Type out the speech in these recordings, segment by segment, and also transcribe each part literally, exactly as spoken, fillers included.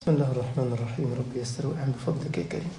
بسم الله الرحمن الرحيم. رب يسر وأعن بفضلك يا كريم.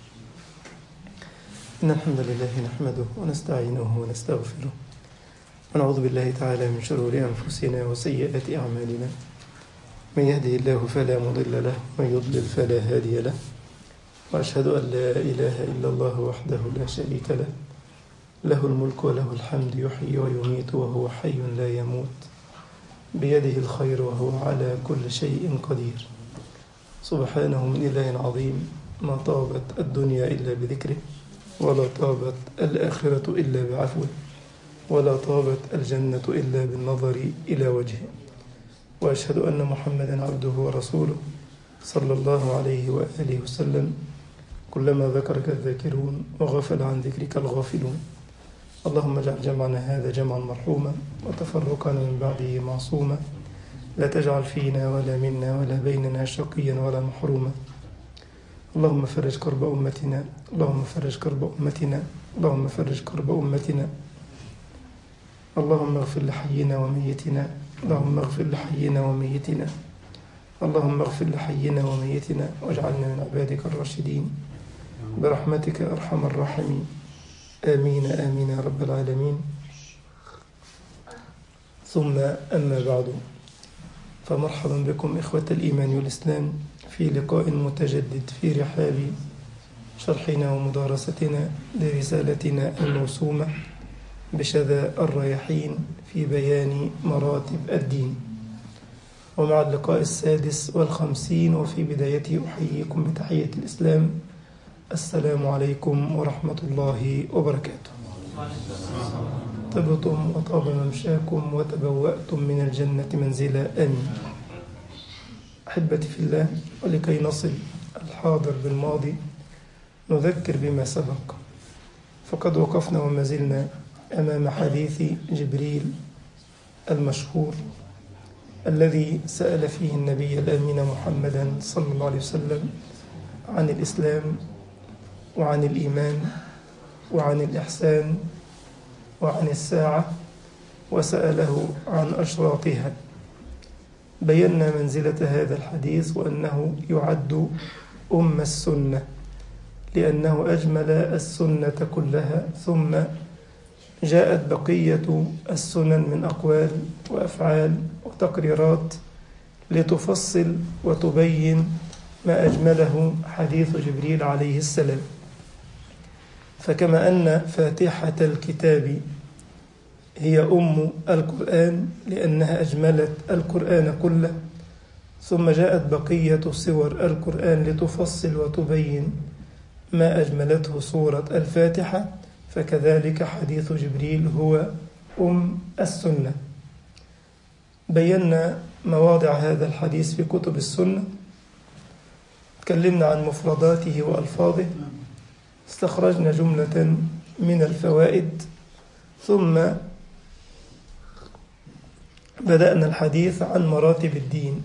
إن الحمد لله نحمده ونستعينه ونستغفره ونعوذ بالله تعالى من شرور أنفسنا وسيئات أعمالنا. من يهده الله فلا مضل له ومن يضلل فلا هادي له، وأشهد أن لا إله إلا الله وحده لا شريك له، له الملك وله الحمد، يحيي ويميت وهو حي لا يموت، بيده الخير وهو على كل شيء قدير. سبحانه من إله عظيم، ما طابت الدنيا إلا بذكره، ولا طابت الآخرة إلا بعفوه، ولا طابت الجنة إلا بالنظر إلى وجهه. وأشهد أن محمدا عبده ورسوله صلى الله عليه وآله وسلم. كلما ذكرك الذاكرون وغفل عن ذكرك الغافلون. اللهم اجعل جمعنا هذا جمعا مرحوما وتفرقنا من بعده معصوما، لا تجعل فينا ولا منا ولا بيننا شقيا ولا محروما. اللهم فرج كرب أمتنا، اللهم فرج كرب أمتنا، اللهم فرج كرب أمتنا. اللهم اغفر لحينا وميتنا، اللهم اغفر لحينا وميتنا، اللهم اغفر لحينا وميتنا، واجعلنا من عبادك الراشدين برحمتك أرحم الراحمين. آمين آمين يا رب العالمين. ثم أما بعد، فمرحبا بكم إخوة الإيمان والإسلام في لقاء متجدد في رحاب شرحنا ومدارستنا لرسالتنا الموسومة بشذا الرياحين في بيان مراتب الدين، ومع اللقاء السادس والخمسين وفي بدايته أحييكم بتحية الإسلام. السلام عليكم ورحمة الله وبركاته. طبتم وطاب ممشاكم وتبوأتم من الجنة منزلا، آمين. أحبتي في الله، ولكي نصل الحاضر بالماضي نذكر بما سبق، فقد وقفنا وما زلنا أمام حديث جبريل المشهور الذي سأل فيه النبي الأمين محمدا صلى الله عليه وسلم عن الإسلام وعن الإيمان وعن الإحسان وعن الساعة، وسأله عن أشراطها. بينا منزلة هذا الحديث وأنه يعد أم السنة لأنه أجمل السنة كلها، ثم جاءت بقية السنن من أقوال وأفعال وتقريرات لتفصل وتبين ما أجمله حديث جبريل عليه السلام. فكما أن فاتحة الكتاب هي أم القرآن لأنها أجملت القرآن كله، ثم جاءت بقية سور القرآن لتفصل وتبين ما أجملته سورة الفاتحة، فكذلك حديث جبريل هو أم السنة. بينا مواضع هذا الحديث في كتب السنة، تكلمنا عن مفرداته وألفاظه، استخرجنا جملة من الفوائد، ثم بدأنا الحديث عن مراتب الدين،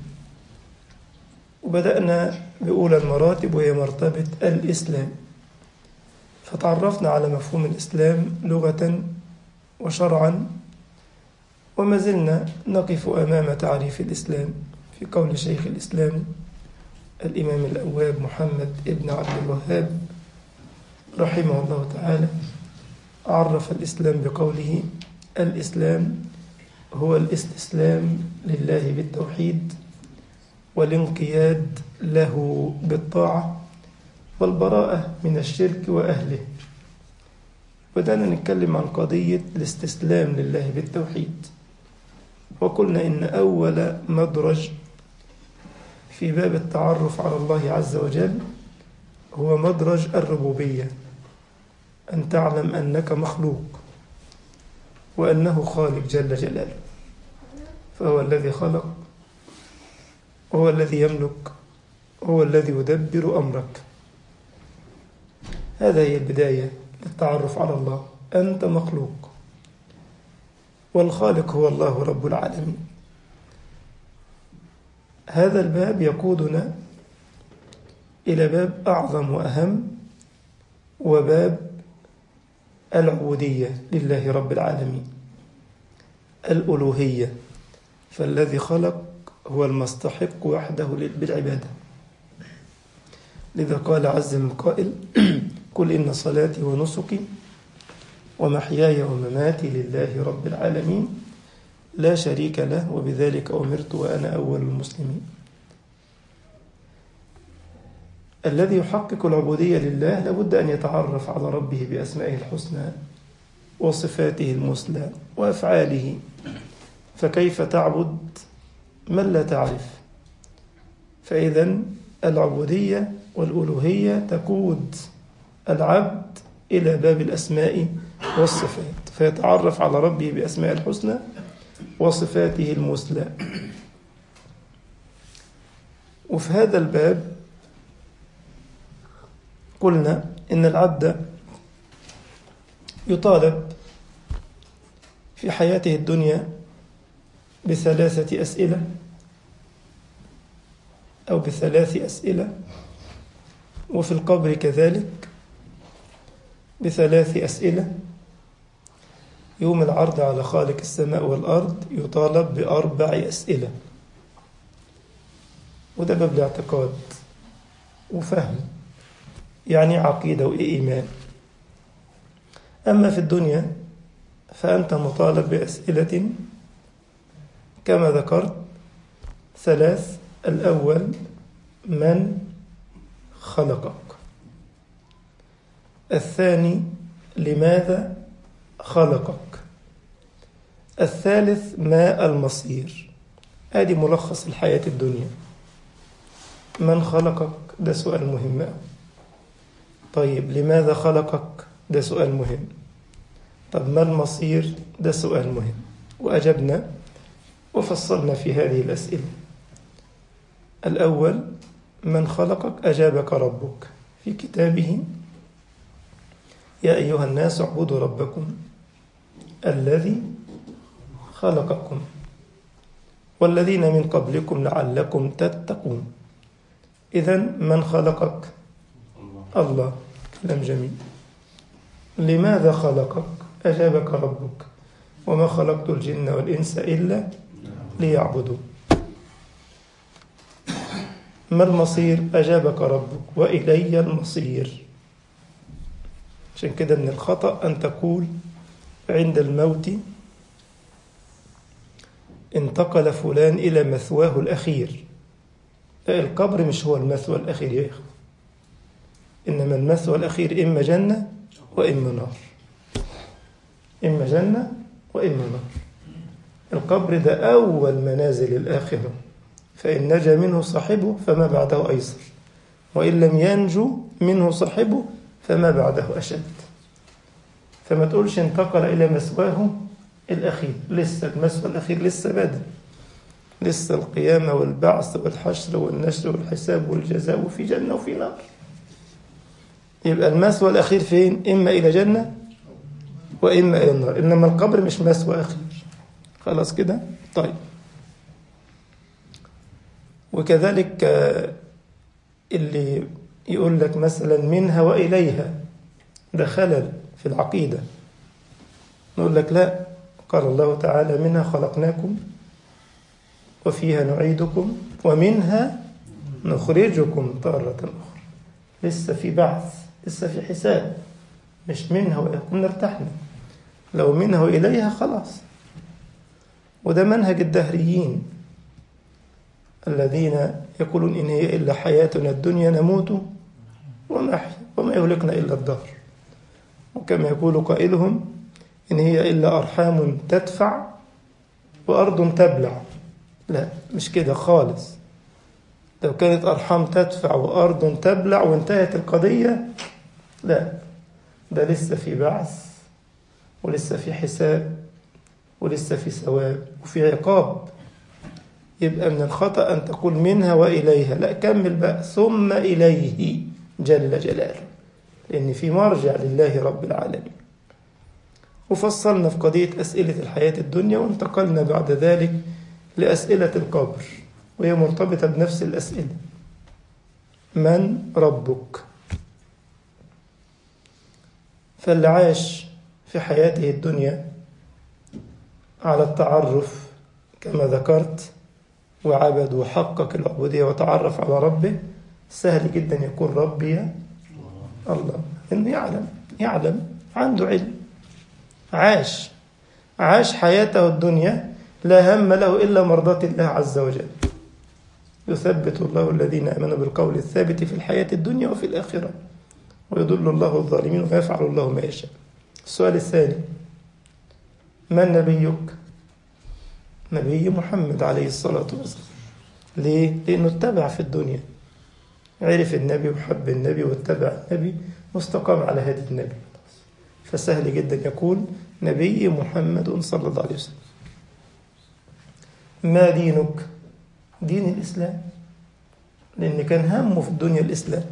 وبدأنا بأولى المراتب وهي مرتبة الإسلام. فتعرفنا على مفهوم الإسلام لغة وشرعا، وما زلنا نقف أمام تعريف الإسلام في قول شيخ الإسلام الإمام الأواب محمد ابن عبد الوهاب رحمه الله تعالى. عرف الإسلام بقوله: الإسلام هو الاستسلام لله بالتوحيد، والانقياد له بالطاعة، والبراءة من الشرك وأهله. بدأنا نتكلم عن قضية الاستسلام لله بالتوحيد، وقلنا إن أول مدرج في باب التعرف على الله عز وجل هو مدرج الربوبية، أن تعلم أنك مخلوق وأنه خالق جل جلاله، فهو الذي خلق، وهو الذي يملك، وهو الذي يدبر أمرك. هذا هي البداية للتعرف على الله، أنت مخلوق والخالق هو الله رب العالمين. هذا الباب يقودنا إلى باب أعظم وأهم، وباب العبودية لله رب العالمين، الألوهية. فالذي خلق هو المستحق وحده بالعبادة، لذا قال عز من قائل قل إن صلاتي ونسكي ومحياي ومماتي لله رب العالمين لا شريك له وبذلك أمرت وأنا أول المسلمين. الذي يحقق العبودية لله لابد أن يتعرف على ربه بأسمائه الحسنى وصفاته المثلى وأفعاله، فكيف تعبد من لا تعرف؟ فإذا العبودية والألوهية تقود العبد إلى باب الأسماء والصفات، فيتعرف على ربه بأسماء الحسنى وصفاته المثلى. وفي هذا الباب قلنا إن العبد يطالب في حياته الدنيا بثلاثة أسئلة أو بثلاث أسئلة، وفي القبر كذلك بثلاث أسئلة. يوم العرض على خالق السماء والأرض يطالب بأربع أسئلة، وده باب الاعتقاد وفهم، يعني عقيدة وإيمان. أما في الدنيا فأنت مطالب بأسئلة كما ذكرت ثلاث. الأول من خلقك، الثاني لماذا خلقك، الثالث ما المصير. هذه ملخص الحياة الدنيا. من خلقك ده سؤال مهم. طيب لماذا خلقك ده سؤال مهم. طب ما المصير ده سؤال مهم. وأجبنا وفصلنا في هذه الأسئلة. الأول من خلقك أجابك ربك في كتابه يا أيها الناس اعبدوا ربكم الذي خلقكم والذين من قبلكم لعلكم تتقون. إذن من خلقك؟ الله. كلام جميل. لماذا خلقك؟ أجابك ربك وما خلقت الجن والإنس إلا ليعبدوا. ما المصير؟ أجابك ربك وإلي المصير. عشان كده من الخطأ أن تقول عند الموت انتقل فلان إلى مثواه الأخير. القبر مش هو المثوى الأخير يا إخوة، إنما المثوى الأخير إما جنة وإما نار، إما جنة وإما نار. القبر ده أول منازل الآخرة، فإن نجا منه صاحبه فما بعده أيسر، وإن لم ينجو منه صاحبه فما بعده أشد. فما تقولش انتقل إلى مثواه الأخير، لسه المثوى الأخير لسه بدأ، لسه القيامة والبعث والحشر والنشر والحساب والجزاء وفي جنة وفي نار. يبقى المثوى الأخير فين؟ إما إلى جنة وإما إلى النار، إنما القبر مش مثوى أخير. خلاص كده؟ طيب. وكذلك اللي يقول لك مثلا منها وإليها، ده خلل في العقيدة. نقول لك لا، قال الله تعالى منها خلقناكم وفيها نعيدكم ومنها نخرجكم تارة أخرى. لسه في بعث، لسه في حساب، مش منها وإليكم ارتحنا. لو منها وإليها خلاص. وده منهج الدهريين الذين يقولون إن هي إلا حياتنا الدنيا نموت ونحيا وما يهلكنا إلا الدهر. وكما يقول قائلهم إن هي إلا أرحام تدفع وأرض تبلع. لا، مش كده خالص. لو كانت أرحام تدفع وأرض تبلع وانتهت القضية، لا، ده لسه في بعث ولسه في حساب ولسه في ثواب وفي عقاب. يبقى من الخطأ أن تقول منها وإليها، لا، كمل بقى ثم إليه جل جلاله، لأن في مرجع لله رب العالمين. وفصلنا في قضية أسئلة الحياة الدنيا، وانتقلنا بعد ذلك لأسئلة القبر، وهي مرتبطة بنفس الأسئلة. من ربك؟ فاللي عاش في حياته الدنيا على التعرف كما ذكرت وعبد وحقق العبودية وتعرف على ربه، سهل جدا يقول ربي الله، إنه يعلم يعلم عنده علم، عاش عاش حياته الدنيا لا هم له إلا مرضاة الله عز وجل. يثبت الله الذين آمنوا بالقول الثابت في الحياة الدنيا وفي الآخرة ويضل الله الظالمين ويفعل الله ما يشاء. السؤال الثاني: من نبيك؟ نبي محمد عليه الصلاة والسلام. ليه؟ لأنه اتبع في الدنيا، عرف النبي وحب النبي واتبع النبي واستقام على هدي النبي، فسهل جدا يقول نبي محمد صلى الله عليه وسلم. ما دينك؟ دين الإسلام، لأن كان همه في الدنيا الإسلام،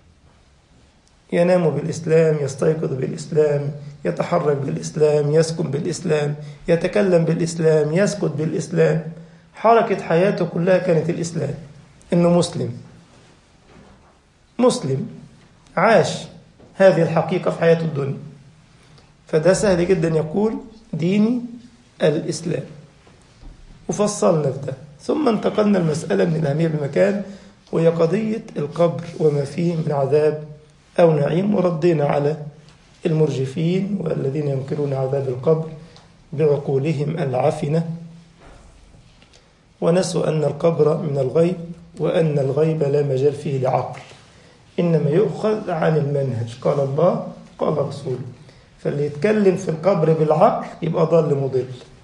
ينام بالإسلام، يستيقظ بالإسلام، يتحرك بالإسلام، يسكن بالإسلام، يتكلم بالإسلام، يسكت بالإسلام. حركة حياته كلها كانت الإسلام، إنه مسلم مسلم عاش هذه الحقيقة في حياته الدنيا، فده سهل جدا يقول ديني الإسلام. وفصلنا في ده، ثم انتقلنا المسألة من الأهمية بمكان، وهي قضية القبر وما فيه من عذاب أو نعيم، وردينا على المرجفين والذين ينكرون عذاب القبر بعقولهم العفنة، ونسوا أن القبر من الغيب، وأن الغيب لا مجال فيه لعقل، إنما يؤخذ عن المنهج، قال الله قال رسوله. فاللي يتكلم في القبر بالعقل يبقى ضال مضل.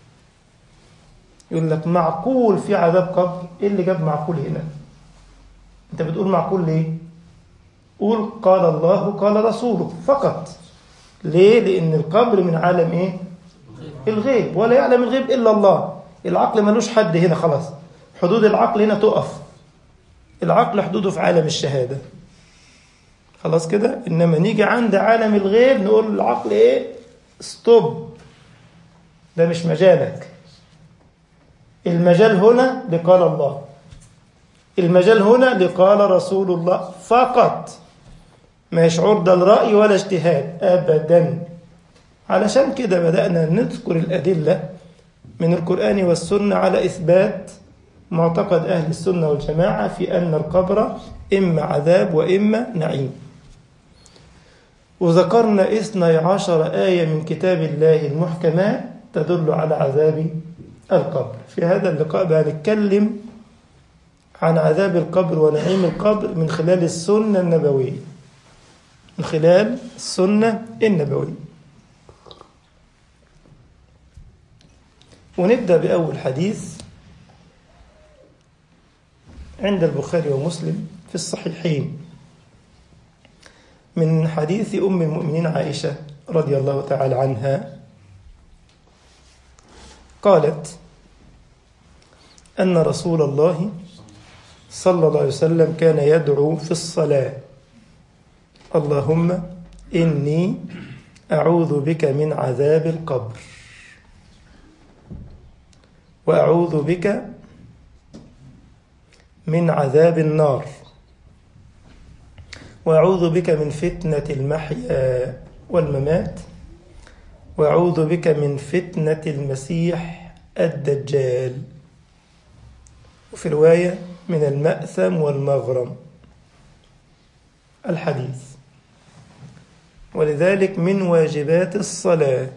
يقول لك معقول في عذاب قبر، إيه اللي جاب معقول هنا؟ أنت بتقول معقول ليه؟ قول قال الله قال رسوله فقط. ليه؟ لأن القبر من عالم إيه؟ الغيب، ولا يعلم الغيب إلا الله. العقل ملوش حد هنا، خلاص حدود العقل هنا تقف، العقل حدوده في عالم الشهادة، خلاص كده. إنما نيجي عند عالم الغيب نقول العقل إيه؟ ستوب، ده مش مجالك. المجال هنا لقال الله، المجال هنا لقال رسول الله فقط، ما يشعر ده الرأي ولا اجتهاد أبدا. علشان كده بدأنا نذكر الأدلة من القرآن والسنة على إثبات معتقد أهل السنة والجماعة في أن القبر إما عذاب وإما نعيم. وذكرنا اثني عشر آية من كتاب الله المحكمات تدل على عذاب القبر. في هذا اللقاء بنتكلم عن عذاب القبر ونعيم القبر من خلال السنة النبوية، من خلال السنة النبوية. ونبدأ بأول حديث عند البخاري ومسلم في الصحيحين من حديث أم المؤمنين عائشة رضي الله تعالى عنها، قالت أن رسول الله صلى الله عليه وسلم كان يدعو في الصلاة: اللهم إني أعوذ بك من عذاب القبر، وأعوذ بك من عذاب النار، وأعوذ بك من فتنة المحيا والممات، وأعوذ بك من فتنة المسيح الدجال، وفي رواية من المأثم والمغرم. الحديث. ولذلك من واجبات الصلاة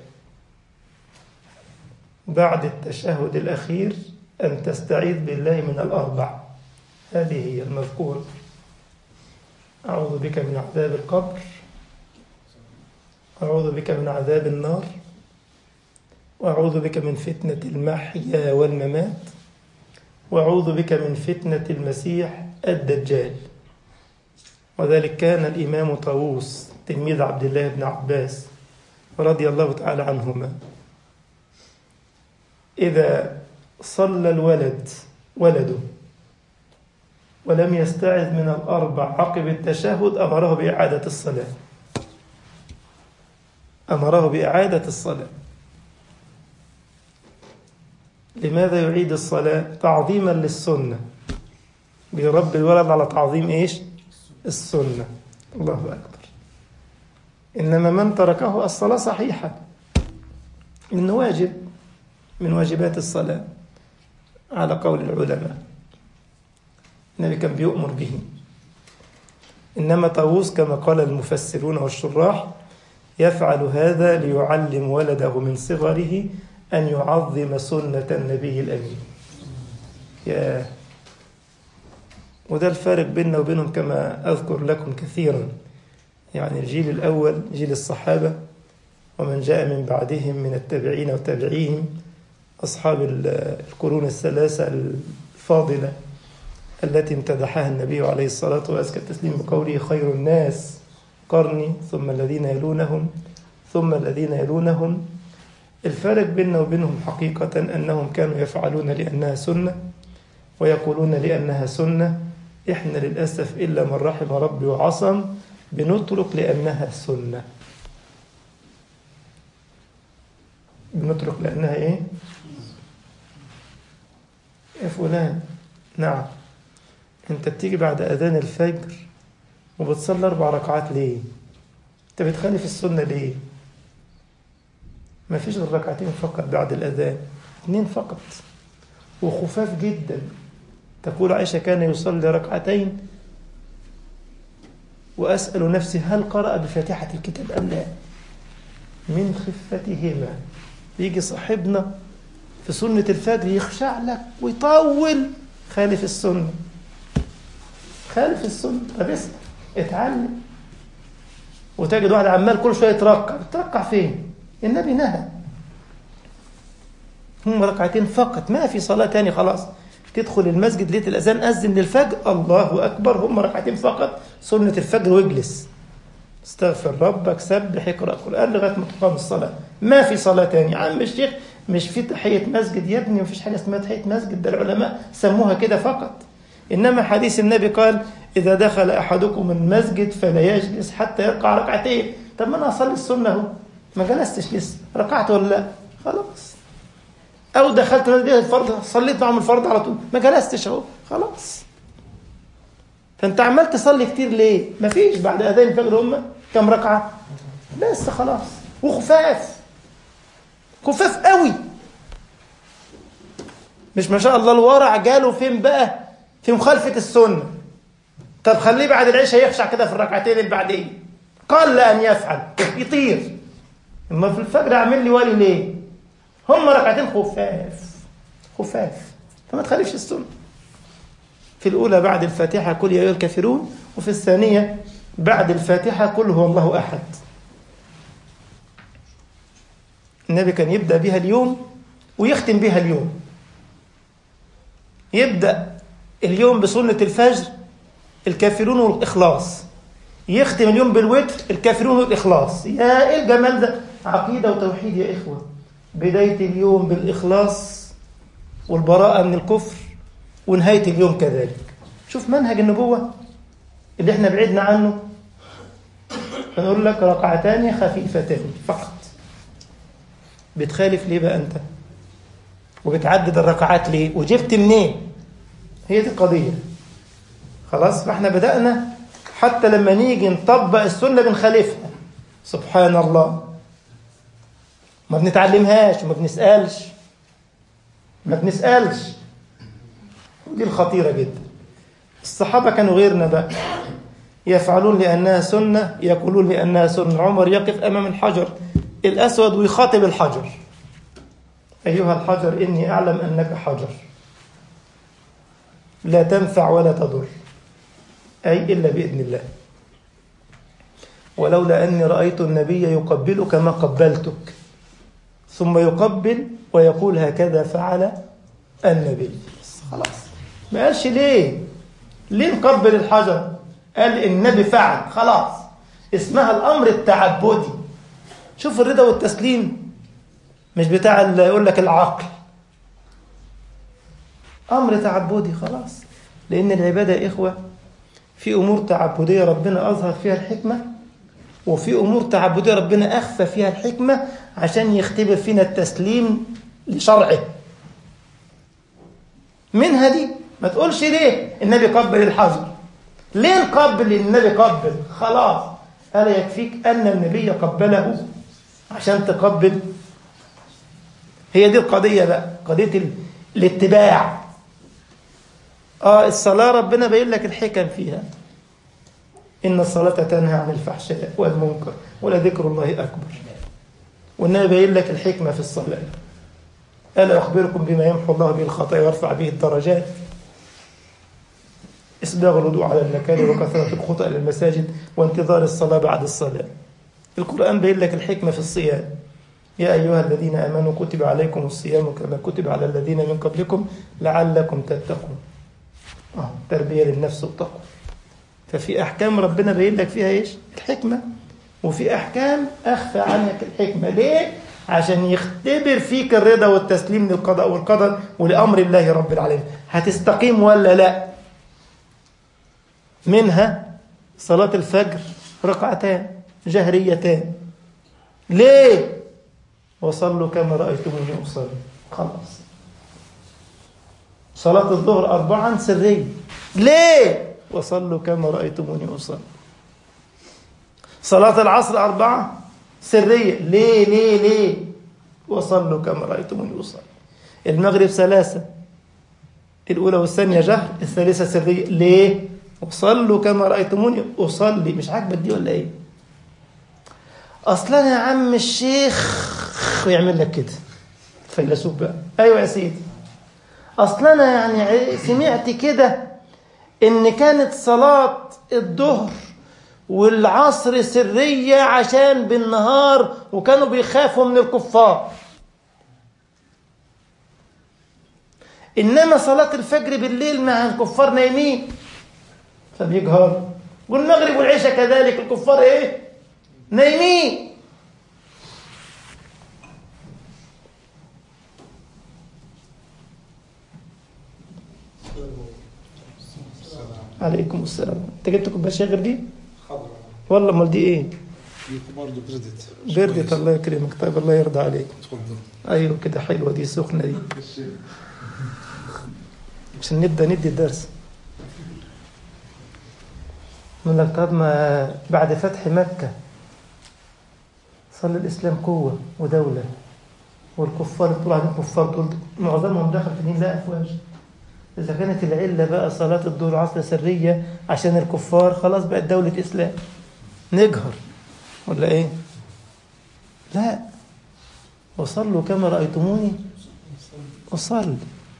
بعد التشهد الأخير أن تستعيذ بالله من الأربع، هذه هي المذكورة: أعوذ بك من عذاب القبر، أعوذ بك من عذاب النار، وأعوذ بك من فتنة المحيا والممات، وأعوذ بك من فتنة المسيح الدجال. وذلك كان الإمام طاووس تلميذ عبد الله بن عباس رضي الله تعالى عنهما إذا صلى الولد ولده ولم يستعذ من الأربع عقب التشهد أمره بإعادة الصلاة، أمره بإعادة الصلاة. لماذا يعيد الصلاة؟ تعظيما للسنة، بيربي الولد على تعظيم إيش؟ السنة. الله أكبر. إنما من تركه الصلاة صحيحة، إنه واجب من واجبات الصلاة على قول العلماء، النبي كان بيؤمر به. إنما طاووس كما قال المفسرون والشراح يفعل هذا ليعلم ولده من صغره أن يعظم سنة النبي الأمين. يا وده الفارق بيننا وبينهم كما أذكر لكم كثيرا. يعني الجيل الأول جيل الصحابة ومن جاء من بعدهم من التابعين وتابعيهم أصحاب القرون الثلاثة الفاضلة التي امتدحها النبي عليه الصلاة وأزكى التسليم بقوله خير الناس قرني ثم الذين يلونهم ثم الذين يلونهم. الفارق بيننا وبينهم حقيقة أنهم كانوا يفعلون لأنها سنة ويقولون لأنها سنة. إحنا للأسف إلا من رحم ربي وعصم بنترك لأنها سنة، بنترك لأنها إيه؟ يا فلان نعم أنت بتيجي بعد أذان الفجر وبتصلي أربع ركعات ليه؟ أنت بتخالف السنة ليه؟ ما فيش غير ركعتين فقط بعد الأذان، اثنين فقط وخفاف جدا. تقول عائشة كان يصلي ركعتين وأسأل نفسي هل قرأ بفاتحة الكتاب أم لا، من خفتهما. يجي صاحبنا في سنة الفجر يخشع لك ويطول، خالف السنة، خالف السنة. طب اسمع اتعلم. وتجد واحد عمال كل شوية يتركع، تركع فين؟ النبي نهى، هم ركعتين فقط، ما في صلاة تاني. خلاص تدخل المسجد لقيت الأذان أذن للفجر، الله أكبر، هم ركعتين فقط سنة الفجر، واجلس استغفر ربك سبح اقرأ القرآن لغاية ما تقام الصلاة. ما في صلاة تاني. عم الشيخ مش في تحية مسجد يا ابني، مفيش حاجة اسمها تحية مسجد، ده العلماء سموها كده فقط. إنما حديث النبي قال إذا دخل أحدكم المسجد فلا يجلس حتى يركع ركعتين. طب ما أنا أصلي السنة اهو، ما جلستش لسه، ركعت ولا لا؟ خلاص. أو دخلت مسجد الفرض صليت معهم الفرض على طول، ما جلستش اهو، خلاص. فأنت عمال تصلي كتير ليه؟ ما فيش بعد أذان الفجر هم كم ركعة بس، خلاص. وخفاف خفاف قوي، مش ما شاء الله الورع جاله فين بقى؟ في مخالفة السنة. طب خليه بعد العشاء يخشع كده في الركعتين اللي بعدين، قال أن يفعل يطير. اما في الفجر اعمل لي ولي ليه؟ هم ركعتين خفاف خفاف، فما تخالفش السنة. في الأولى بعد الفاتحة قل يا أيها الكافرون، وفي الثانية بعد الفاتحة قل هو الله أحد. النبي كان يبدأ بها اليوم ويختم بها اليوم. يبدأ اليوم بسنة الفجر الكافرون والإخلاص، يختم اليوم بالوتر الكافرون والإخلاص. يا إيه الجمال ده! عقيدة وتوحيد يا إخوة. بداية اليوم بالإخلاص والبراءة من الكفر، ونهاية اليوم كذلك. شوف منهج النبوة اللي احنا بعدنا عنه. فنقول لك ركعتان خفيفتان فقط. بتخالف ليه بقى أنت؟ وبتعدد الركعات ليه؟ وجبت منين؟ هي دي القضية. خلاص. فاحنا بدأنا حتى لما نيجي نطبق السنة بنخالفها. سبحان الله، ما بنتعلمهاش وما بنسألش ما بنسألش ودي الخطيرة جدا. الصحابة كانوا غيرنا بقى، يفعلون لأنها سنة، يقولون لأنها سنة. عمر يقف أمام الحجر الأسود ويخاطب الحجر: أيها الحجر إني أعلم أنك حجر لا تنفع ولا تضر، أي إلا بإذن الله، ولولا أني رأيت النبي يقبلك ما قبلتك. ثم يقبل ويقول هكذا فعل النبي. خلاص. ما قالش ليه ليه نقبل الحجر، قال النبي فعل، خلاص. اسمها الأمر التعبدي. شوف الرضا والتسليم، مش بتاع اللي يقول لك العقل. أمر تعبدي خلاص. لأن العبادة يا إخوة في أمور تعبدية ربنا أظهر فيها الحكمة، وفي أمور تعبدية ربنا أخفى فيها الحكمة عشان يختبر فينا التسليم لشرعه. منها دي. ما تقولش ليه النبي قبل الحجر، ليه نقبل النبي قبل؟ خلاص. ألا يكفيك أن النبي قبله عشان تقبل؟ هي دي القضية بقى، قضية الاتباع. آه الصلاة ربنا بيقول لك الحكم فيها. إن الصلاة تنهى عن الفحشاء والمنكر ولذكر الله أكبر. والنبي باين لك الحكمة في الصلاة. ألا أخبركم بما يمحو الله به الخطايا ويرفع به الدرجات؟ إسباغ الوضوء على المكان وكثرة الخطأ إلى المساجد وانتظار الصلاة بعد الصلاة. القرآن باين لك الحكمة في الصيام. يا أيها الذين آمنوا كتب عليكم الصيام كما كتب على الذين من قبلكم لعلكم تتقون. آه. تربية للنفس وتقوى. ففي أحكام ربنا باين لك فيها إيش؟ الحكمة. وفي أحكام أخفى عنك الحكمة. ليه؟ عشان يختبر فيك الرضا والتسليم للقضاء والقدر ولأمر الله رب العالمين. هتستقيم ولا لا؟ منها صلاة الفجر ركعتان جهريتان. ليه؟ وصلوا كما رأيتموني أصلي. خلاص. صلاة الظهر أربعا سرية. ليه؟ وصلوا كما رأيتموني أصلي. صلاة العصر أربعة سرية. ليه ليه ليه؟ وصلوا كما رأيتموني أصلي. المغرب ثلاثة، الأولى والثانية جهر، الثالثة سرية. ليه؟ وصلوا كما رأيتموني أصلي. مش عاجبك دي ولا إيه؟ أصلا يا عم الشيخ ويعمل لك كده فيلسوف بقى. أيوة يا سيدي، أصلا يعني سمعت كده إن كانت صلاة الظهر والعصر سرية عشان بالنهار وكانوا بيخافوا من الكفار، إنما صلاة الفجر بالليل مع الكفار نايمين فبيجهروا، والمغرب والعشاء كذلك الكفار إيه؟ نايمين. عليكم السلام. انت جبت كوبايه شاي غير دي؟ خضرا والله. امال دي ايه؟ دي برضه بردت. بردت الله يكرمك. طيب الله يرضى عليك. اتفضل. ايوه كده حلوه دي سخنه دي عشان نبدا ندي الدرس. من لك طب ما بعد فتح مكه صار الاسلام قوه ودوله، والكفار طول عليهم كفار دول معظمهم دخل في الدين لا افواج. إذا كانت العلة بقى صلاة الظهر والعصر سرية عشان الكفار، خلاص بقت دولة إسلام نجهر ولا إيه؟ لا، وصلوا كما رأيتموني أصلي.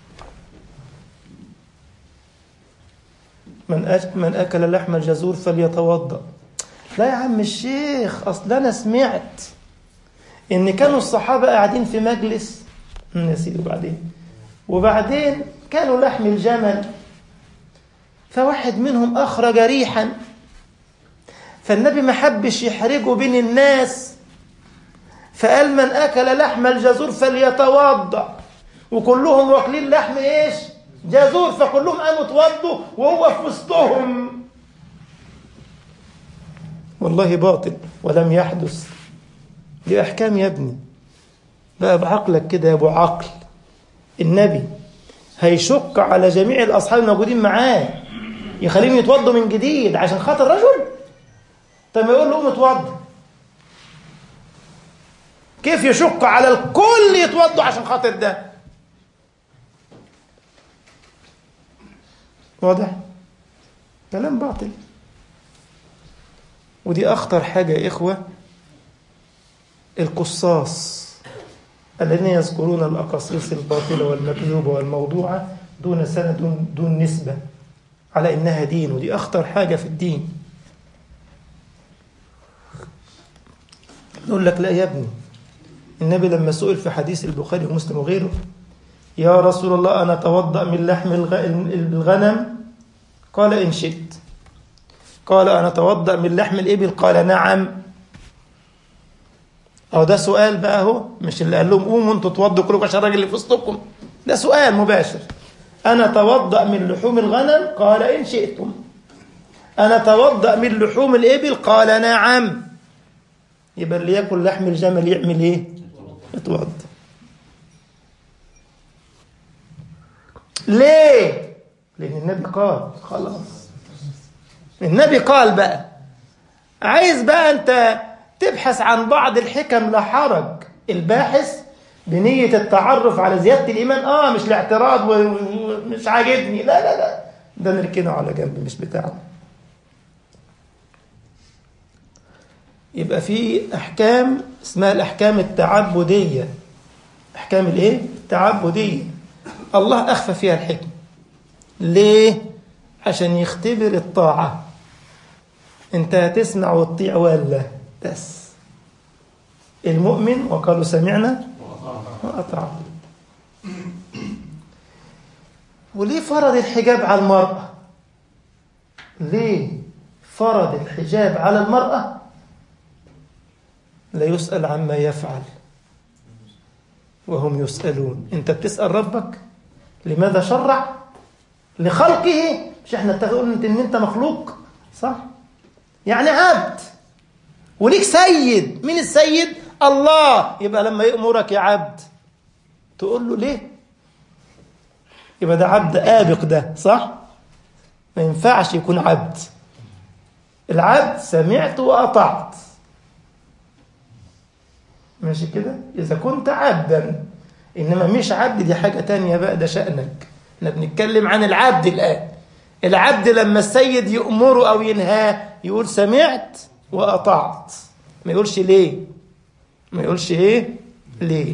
من أج... من أكل لحم الجزور فليتوضأ. لا يا عم الشيخ، أصل أنا سمعت إن كانوا الصحابة قاعدين في مجلس نسيت وبعدين وبعدين كانوا لحم الجمل، فواحد منهم أخرج ريحا، فالنبي ما حبش يحرجه بين الناس، فقال من أكل لحم الجزور فليتوضأ. وكلهم واكلين لحم إيش؟ جزور، فكلهم قاموا توضوا وهو في وسطهم. والله باطل ولم يحدث. دي أحكام يا ابني بقى بعقلك كده يا أبو عقل. النبي هيشق على جميع الأصحاب الموجودين معاه يخليهم يتوضوا من جديد عشان خاطر رجل؟ طب ما يقول له قوم اتوضى. كيف يشق على الكل يتوضوا عشان خاطر ده؟ واضح؟ كلام باطل. ودي أخطر حاجة يا إخوة، القصاص الذين يذكرون الأقاصيص الباطلة والمكذوبة والموضوعة دون سنة دون, دون نسبة على إنها دين، ودي أخطر حاجة في الدين. نقول لك لا يا ابني، النبي لما سئل في حديث البخاري ومسلم وغيره يا رسول الله أنا أتوضأ من لحم الغنم؟ قال إن شئت. قال أنا أتوضأ من لحم الإبل؟ قال نعم. أو ده سؤال بقى، هو مش اللي قال لهم قوموا انتوا توضوا كلكم عشان الراجل اللي في وسطكم، ده سؤال مباشر. أنا أتوضأ من لحوم الغنم؟ قال إن شئتم. أنا أتوضأ من لحوم الإبل؟ قال نعم. يبقى اللي يأكل لحم الجمل يعمل إيه؟ يتوضأ. ليه؟ لأن النبي قال. خلاص النبي قال بقى. عايز بقى أنت تبحث عن بعض الحكم لا حرج. الباحث بنية التعرف على زيادة الإيمان، آه مش الاعتراض ومش عاجبني، لا لا لا، ده نركنه على جنب مش بتاعه. يبقى في أحكام اسمها الأحكام التعبدية. أحكام الإيه؟ التعبدية الله أخفى فيها الحكم. ليه؟ عشان يختبر الطاعة، أنت هتسمع وتطيع ولا بس. المؤمن وقالوا سمعنا وأطعنا. وليه فرض الحجاب على المرأة؟ ليه فرض الحجاب على المرأة؟ لا يسأل عما يفعل وهم يسألون. أنت بتسأل ربك لماذا شرع؟ لخلقه. مش احنا اتفقنا ان انت مخلوق صح؟ يعني عبد وليك سيد. مين السيد؟ الله. يبقى لما يأمرك يا عبد تقول له ليه؟ يبقى ده عبد آبق ده صح؟ ما ينفعش يكون عبد. العبد سمعت وأطعت. ماشي كده؟ إذا كنت عبدا. إنما مش عبد دي حاجة تانية بقى، ده شأنك. احنا بنتكلم عن العبد الآن. العبد لما السيد يأمره أو ينهاه يقول سمعت وأطعت، ما يقولش ليه. ما يقولش إيه؟ ليه.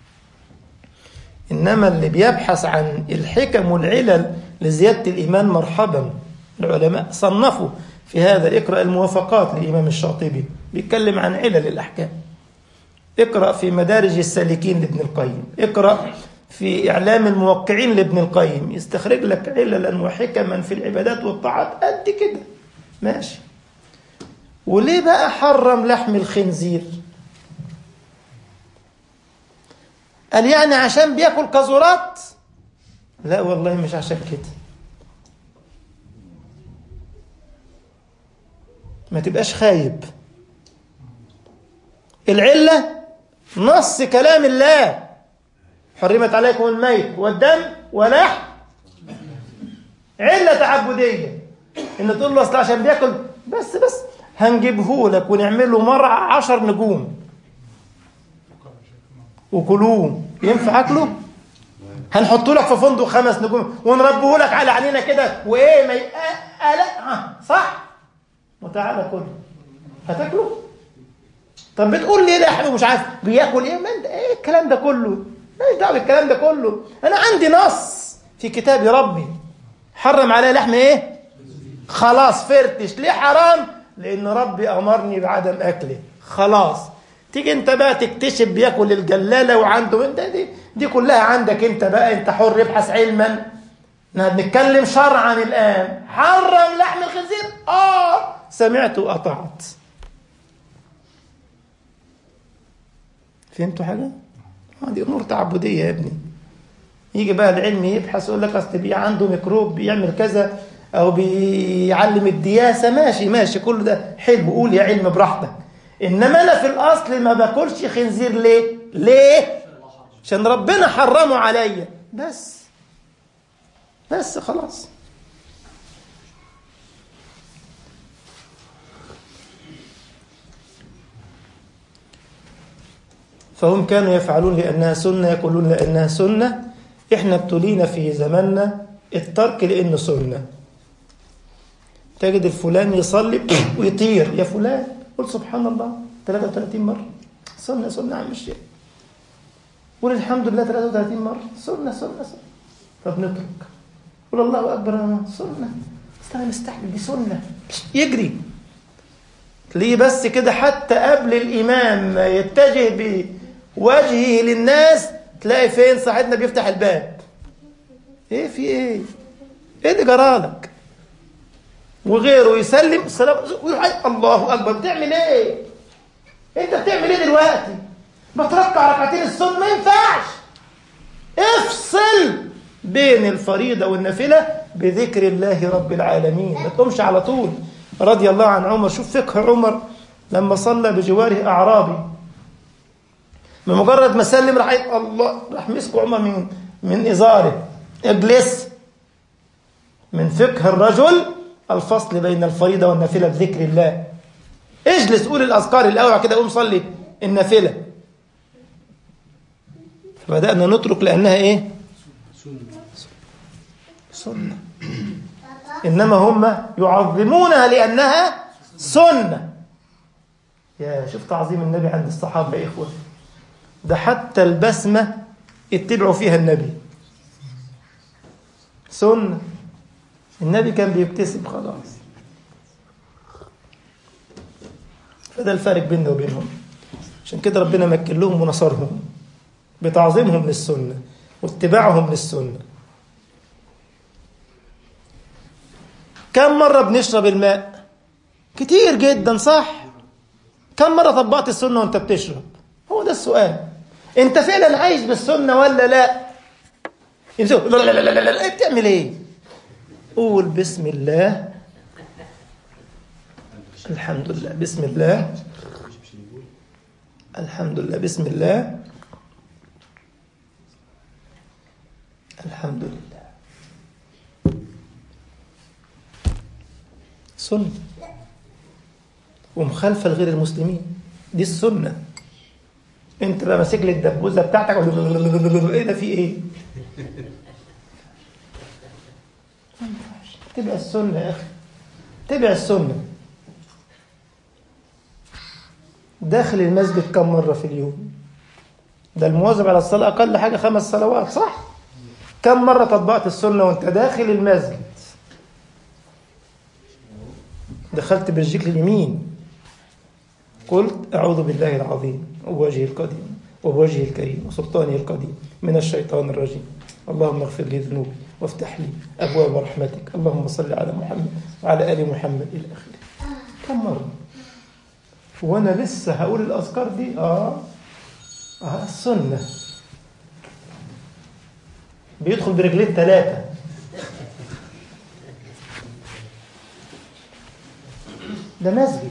إنما اللي بيبحث عن الحكم والعلل لزيادة الإيمان مرحبا. العلماء صنفوا في هذا. اقرأ الموافقات للإمام الشاطبي بيتكلم عن علل الأحكام. اقرأ في مدارج السالكين لابن القيم. اقرأ في إعلام الموقعين لابن القيم، يستخرج لك عللا وحكما في العبادات والطاعات قد كده. ماشي. وليه بقى حرم لحم الخنزير؟ قال يعني عشان بياكل كزورات؟ لا والله مش عشان كده. ما تبقاش خايب. العلة نص كلام الله: حرمت عليكم الميت والدم ولحم. علة تعبدية. ان تقول له اصل عشان بياكل بس بس هنجيبه لك ونعمل له مرعى عشر نجوم وكلوه. ينفع اكله؟ هنحطه لك في فندق خمس نجوم ونربيه لك على عينينا كده وايه ما يقلق صح؟ وتعالى كله. هتاكله؟ طب بتقول ليه لحم ومش عارف بياكل ايه؟ ما انت ايه الكلام ده كله؟ ماليش دعوه بالكلام ده كله. انا عندي نص في كتاب ربي حرم عليه لحم ايه؟ خلاص فرتش. ليه حرام؟ لان ربي امرني بعدم اكله. خلاص. تيجي انت بقى تكتشف بياكل الجلاله وعنده انت دي دي كلها عندك انت بقى، انت حر. ابحث علما. احنا بنتكلم شرعا الان. حرم لحم الخنزير؟ اه سمعت واطعت. فهمتوا حاجه؟ هذه امور تعبديه يا ابني. يجي بقى العلم يبحث يقول لك اصل بي عنده ميكروب بيعمل كذا او بيعلم الدياسه. ماشي ماشي كل ده حلو، قول يا علم براحتك. انما انا في الاصل ما باكلش خنزير. ليه؟ ليه؟ عشان ربنا حرمه عليا بس. بس خلاص. فهم كانوا يفعلون لأنها سنة، يقولون لأنها سنة. إحنا ابتلينا في زماننا الترك لأنه سنة. تجد الفلان يصلي ويطير. يا فلان قل سبحان الله ثلاثة وثلاثين مرة. سنة سنة عم الشيء. قل الحمد لله ثلاثة وثلاثين مرة. سنة سنة سنة. طب نترك. قل الله أكبر. سنة. أصل أنا مستحيل دي سنة. يجري. ليه بس كده؟ حتى قبل الإمام يتجه بوجهه للناس تلاقي فين صاحبنا بيفتح الباب. ايه في ايه؟ ايه اللي جرالك؟ وغيره يسلم السلام الله أكبر. بتعمل ايه؟ انت بتعمل ايه دلوقتي؟ بتركع ركعتين السنة؟ ما ينفعش. افصل بين الفريضة والنافلة بذكر الله رب العالمين. ما تقومش على طول. رضي الله عن عمر. شوف فقه عمر لما صلى بجواره أعرابي، بمجرد ما سلم راح الله راح مسكه عمر من من إزاره. اجلس. من فقه الرجل الفصل بين الفريضة والنافلة بذكر الله. اجلس قول الأذكار الأول كده قوم صلي النافلة. فبدأنا نترك لأنها إيه؟ سنة. إنما هم يعظمونها لأنها سنة. يا شوف تعظيم النبي عند الصحابة يا إخوة، ده حتى البسمة اتبعوا فيها النبي، سنة. النبي كان بيبتسم خلاص. فده الفارق بيننا وبينهم. عشان كده ربنا مكن لهم ونصرهم بتعظيمهم للسنة واتباعهم للسنة. كم مرة بنشرب الماء؟ كتير جدا، صح؟ كم مرة طبقت السنة وانت بتشرب؟ هو ده السؤال. انت فعلا عايش بالسنة ولا لا؟ لا لا لا لا لا، بتعمل ايه؟ قول بسم الله، الحمد لله، بسم الله، الحمد لله، بسم الله، الحمد لله. سنة ومخالفة لغير المسلمين، دي السنة. انت بقى ماسك لي الدبوزة بتاعتك ايه ده، في ايه؟ تبع السنة يا اخي، تبع السنة. داخل المسجد كم مرة في اليوم؟ ده المواظب على الصلاة أقل حاجة خمس صلوات، صح؟ كم مرة طبقت السنة وانت داخل المسجد؟ دخلت برجلك اليمين قلت أعوذ بالله العظيم وبوجهه القديم وبوجهه الكريم وسلطانه القديم من الشيطان الرجيم، اللهم اغفر لي ذنوبي وافتح لي أبواب رحمتك، اللهم صل على محمد وعلى آل محمد إلى آخره. كم مرة؟ وأنا لسه هقول الأذكار دي؟ آه آه السنة. بيدخل برجلين ثلاثة، ده مسجد.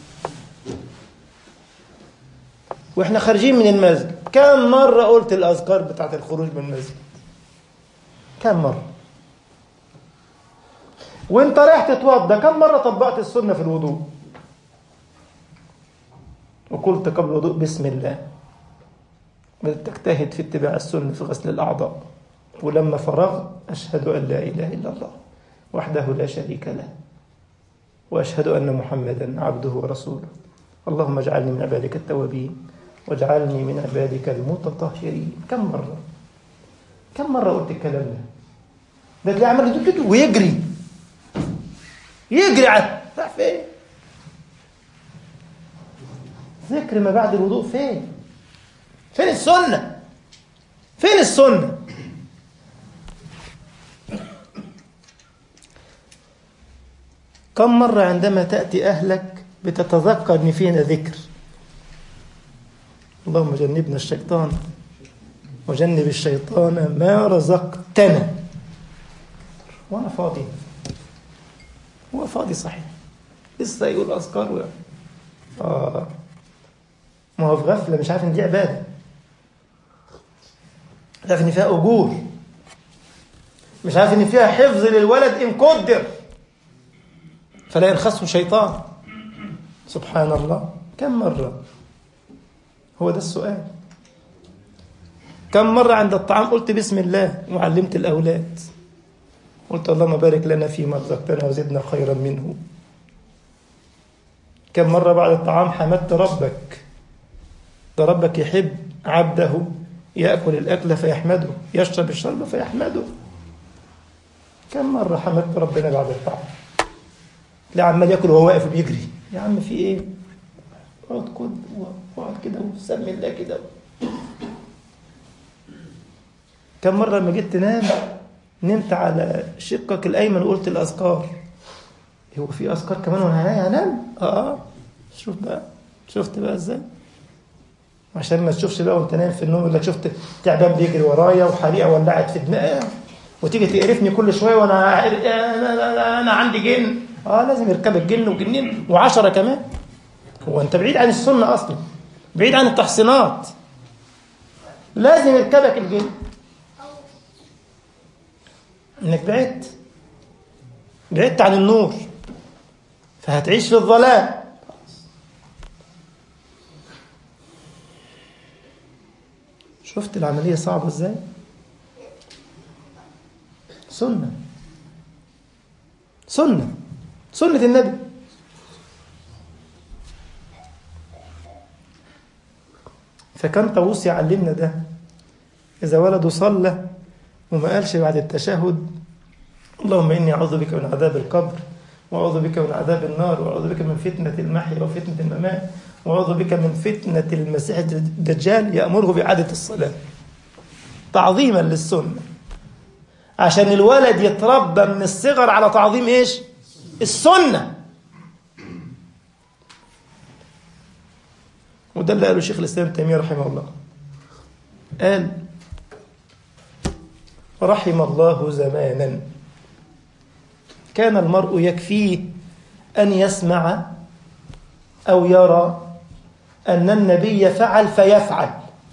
واحنا خارجين من المسجد كم مرة قلت الأذكار بتاعت الخروج من المسجد؟ كم مرة؟ وانت رايح تتوضى كم مرة طبقت السنة في الوضوء وقلت قبل الوضوء بسم الله؟ تجتهد في اتباع السنة في غسل الأعضاء، ولما فرغ أشهد أن لا إله إلا الله وحده لا شريك له وأشهد أن محمدا عبده ورسوله، اللهم اجعلني من عبادك التوابين واجعلني من عبادك المتطهرين. كم مرة؟ كم مرة قلت الكلام ده؟ ده تلاقي عمل ويجري يجري على راح فين؟ ذكر ما بعد الوضوء فين؟ فين السنة؟ فين السنة؟ كم مرة عندما تأتي أهلك بتتذكر أن فينا ذكر؟ اللهم جنبنا الشيطان وجنب الشيطان ما رزقتنا. وأنا فاضي، هو فاضي صحيح، لسه يقول أذكار و... آه ما هو في غفلة، مش عارف إن دي عبادة، مش عارف إن فيها أجور، مش عارف إن فيها حفظ للولد إن قدر فلا يرخصه شيطان. سبحان الله. كم مرة؟ هو ده السؤال. كم مرة عند الطعام قلت بسم الله وعلمت الأولاد؟ قلت اللهم بارك لنا فيما رزقتنا وزدنا خيرا منه. كم مرة بعد الطعام حمدت ربك؟ ده ربك يحب عبده يأكل الأكل فيحمده، يشرب الشرب فيحمده. كم مرة حمدت ربنا بعد الطعام؟ لا عمال يأكل وهو واقف وبيجري، يا عم في إيه؟ اقعد كده واقعد كده وسمي الله كده. كم مرة لما جيت تنام نمت على شقك الأيمن وقلت الأذكار؟ هو في أذكار كمان وأنا هنام؟ آه شوف بقى، شفت بقى إزاي؟ عشان ما تشوفش بقى وأنت نايم في النوم يقول لك شفت تعبان بيجري ورايا وحريقة ولعت في دماغي وتيجي تقرفني كل شوية وأنا أنا, أنا عندي جن. آه لازم يركبك جن وجنين وعشرة كمان. هو أنت بعيد عن السنة أصلا، بعيد عن التحصينات، لازم يركبك الجن إنك بعدت بعدت عن النور فهتعيش في الظلام. شفت العملية صعبة إزاي؟ سنة سنة سنة النبي. فكان طاووس يعلمنا ده، إذا ولده صلى وما قالش بعد التشهد اللهم إني أعوذ بك من عذاب القبر وأعوذ بك من عذاب النار وأعوذ بك من فتنة المحيا وفتنة الممات وأعوذ بك من فتنة المسيح الدجال، يأمره بإعادة الصلاة تعظيما للسنة، عشان الولد يتربى من الصغر على تعظيم إيش؟ السنة. وده اللي قاله شيخ الإسلام ابن تيمية رحمه الله، قال رحم الله زمانا كان المرء يكفيه أن يسمع أو يرى أن النبي فعل فيفعل،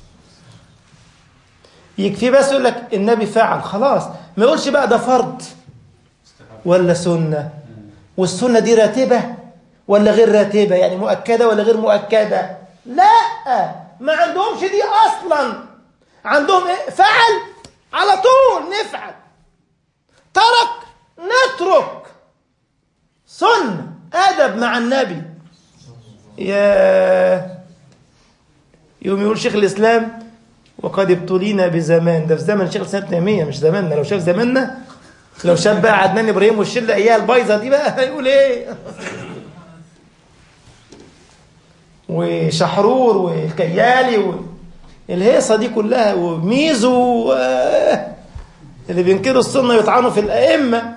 يكفي بس يقول لك النبي فعل خلاص، ما يقولش بقى ده فرض ولا سنة، والسنة دي راتبة ولا غير راتبة، يعني مؤكدة ولا غير مؤكدة. لا، ما عندهمش دي أصلا، عندهم إيه؟ فعل على طول نفعل، ترك نترك، سنة أدب مع النبي. يا يوم يقول شيخ الإسلام وقد ابتلينا بزمان، ده في زمن شيخ الإسلام ابن تيمية مش زماننا. لو شاف زماننا، لو شاف بقى عدنان إبراهيم والشلة إياها البايظة دي بقى هيقول إيه؟ وشحرور والكيالي والهيصة دي كلها وميزو اللي بينكروا السنة يطعنوا في الأئمة.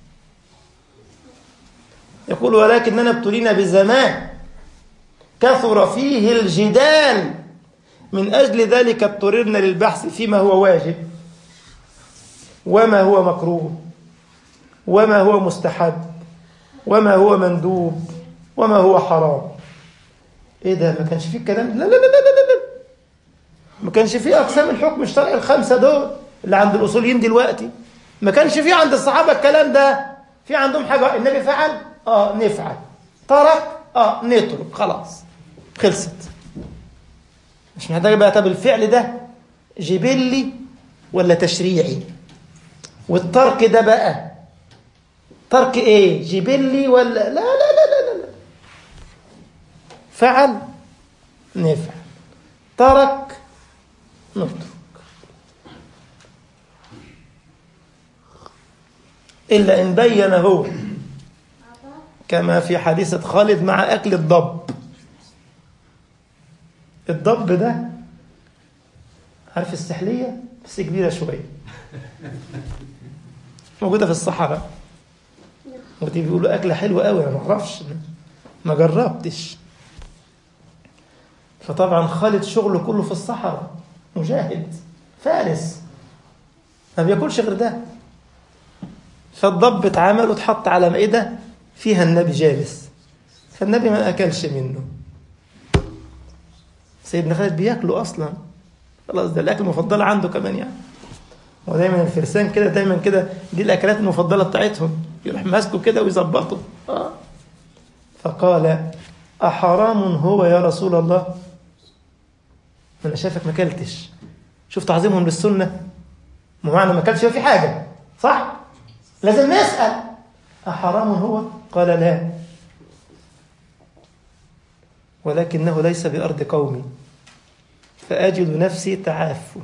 يقول ولكننا ابتلينا بزمان كثر فيه الجدال، من أجل ذلك اضطررنا للبحث فيما هو واجب وما هو مكروه وما هو مستحب وما هو مندوب وما هو حرام. ايه ده؟ ما كانش فيه الكلام؟ لا لا لا لا لا لا، ما كانش فيه أقسام الحكم الشرعي الخمسة دول اللي عند الأصوليين دلوقتي، ما كانش فيه عند الصحابة الكلام ده. في عندهم حاجة النبي فعل اه نفعل، ترك اه نترك، خلاص خلصت. مش محتاج بقى طب الفعل ده جبلي ولا تشريعي، والترك ده بقى ترك ايه، جبلي ولا لا لا لا لا لا، فعل نفعل، ترك نترك. إلا إن بين هو كما في حديثة خالد مع أكل الضب. الضب ده عارف السحلية بس كبيرة شوية، موجودة في الصحراء، ودي بيقولوا أكلة حلوة قوي، أنا ما أعرفش ما جربتش. فطبعا خالد شغله كله في الصحراء، مجاهد فارس، ما بياكلش غير ده. فالضب اتعمل واتحط على مائدة فيها النبي جالس، فالنبي ما أكلش منه. سيدنا خالد بياكله أصلا، خلاص ده الأكل المفضل عنده كمان يعني. ودايما الفرسان كده دايما كده دي الأكلات المفضلة بتاعتهم، يروح ماسكه كده ويظبطه. آه. فقال أحرام هو يا رسول الله؟ أنا شايفك ما كلتش، شوف تعظيمهم للسنة، معنى ما كلتش في حاجة صح؟ لازم نسأل أحرام هو؟ قال لا، ولكنه ليس بأرض قومي فأجد نفسي تعافوا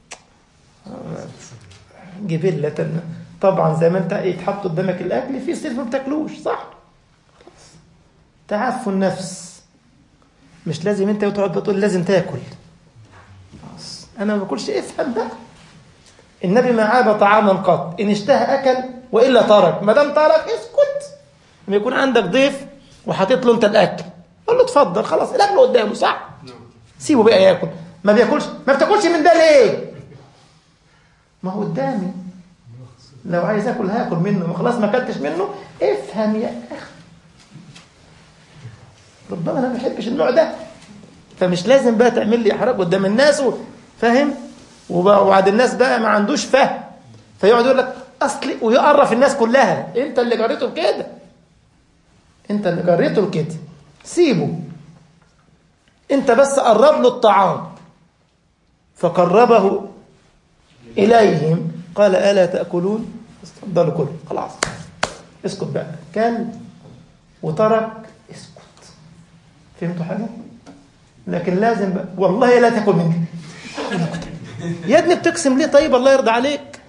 جبلة. طبعا زي ما انت يتحط قدامك الأكل في سيف ما بتاكلوش صح؟ تعافوا النفس، مش لازم انت تقعد بتقول لازم تاكل. أنا ما باكلش، افهم بقى. النبي ما عاب طعاما قط، إن اشتهى أكل وإلا ترك، ما دام ترك اسكت. لما يكون عندك ضيف وحاطط له أنت الأكل قول له اتفضل، خلاص الأكل قدامه صح؟ سيبه بقى ياكل. ما بياكلش، ما بتاكلش من ده ليه؟ ما هو قدامي، لو عايز اكل هاكل منه، ما خلاص ما اكلتش منه. افهم يا اخي، ربنا انا ما بحبش النوع ده. فمش لازم بقى تعمل لي احراج قدام الناس، فاهم؟ وبعد الناس بقى ما عندوش فهم، فيقعد يقول لك اصلي ويقرف الناس كلها. انت اللي جريته كده، انت اللي جريته كده، سيبه. انت بس قرب له الطعام فقربه اليهم، قال الا تاكلون؟ اتفضلوا كلوا، خلاص اسكت بقى. كل وترك اسكت. فهمتوا حاجه؟ لكن لازم ب... والله لا تاكل مني. يا ابني بتقسم ليه؟ طيب الله يرضى عليك.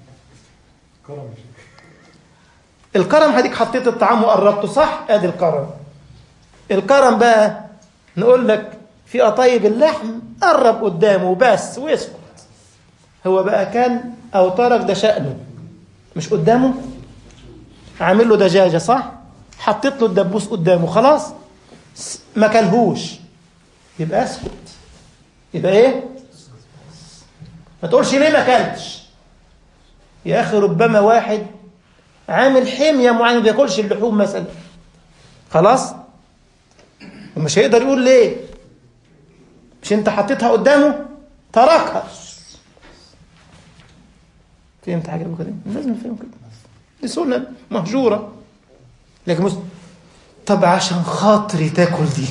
الكرم هديك حطيت الطعام وقربته صح، ادي الكرم. الكرم بقى نقول لك في قطايب اللحم قرب قدامه بس ويسكت. هو بقى كان او ترك ده شأنه، مش قدامه. عامل له دجاجة صح، حطيت له الدبوس قدامه خلاص ما كلهوش، يبقى اسكت. يبقى ايه؟ ما تقولش ليه ما كلتش. يا اخي ربما واحد عامل حمية معينة ما بياكلش اللحوم مثلا، خلاص ومش هيقدر يقول ليه. مش انت حطيتها قدامه تركها. فهمت حاجة ابو كريم؟ لازم نفهم كده، دي سنة مهجورة. لكن مس... طب عشان خاطري تاكل دي،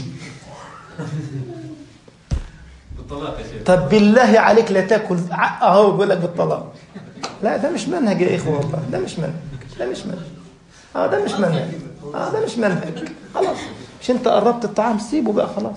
طب بالله عليك لا تاكل اهو بيقول لك بالطلاق. لا ده مش منهج يا اخوه، والله ده مش منهج، ده مش منهج. اه ده مش منهج، اه ده مش منهج. خلاص مش انت قربت الطعام سيبه بقى خلاص.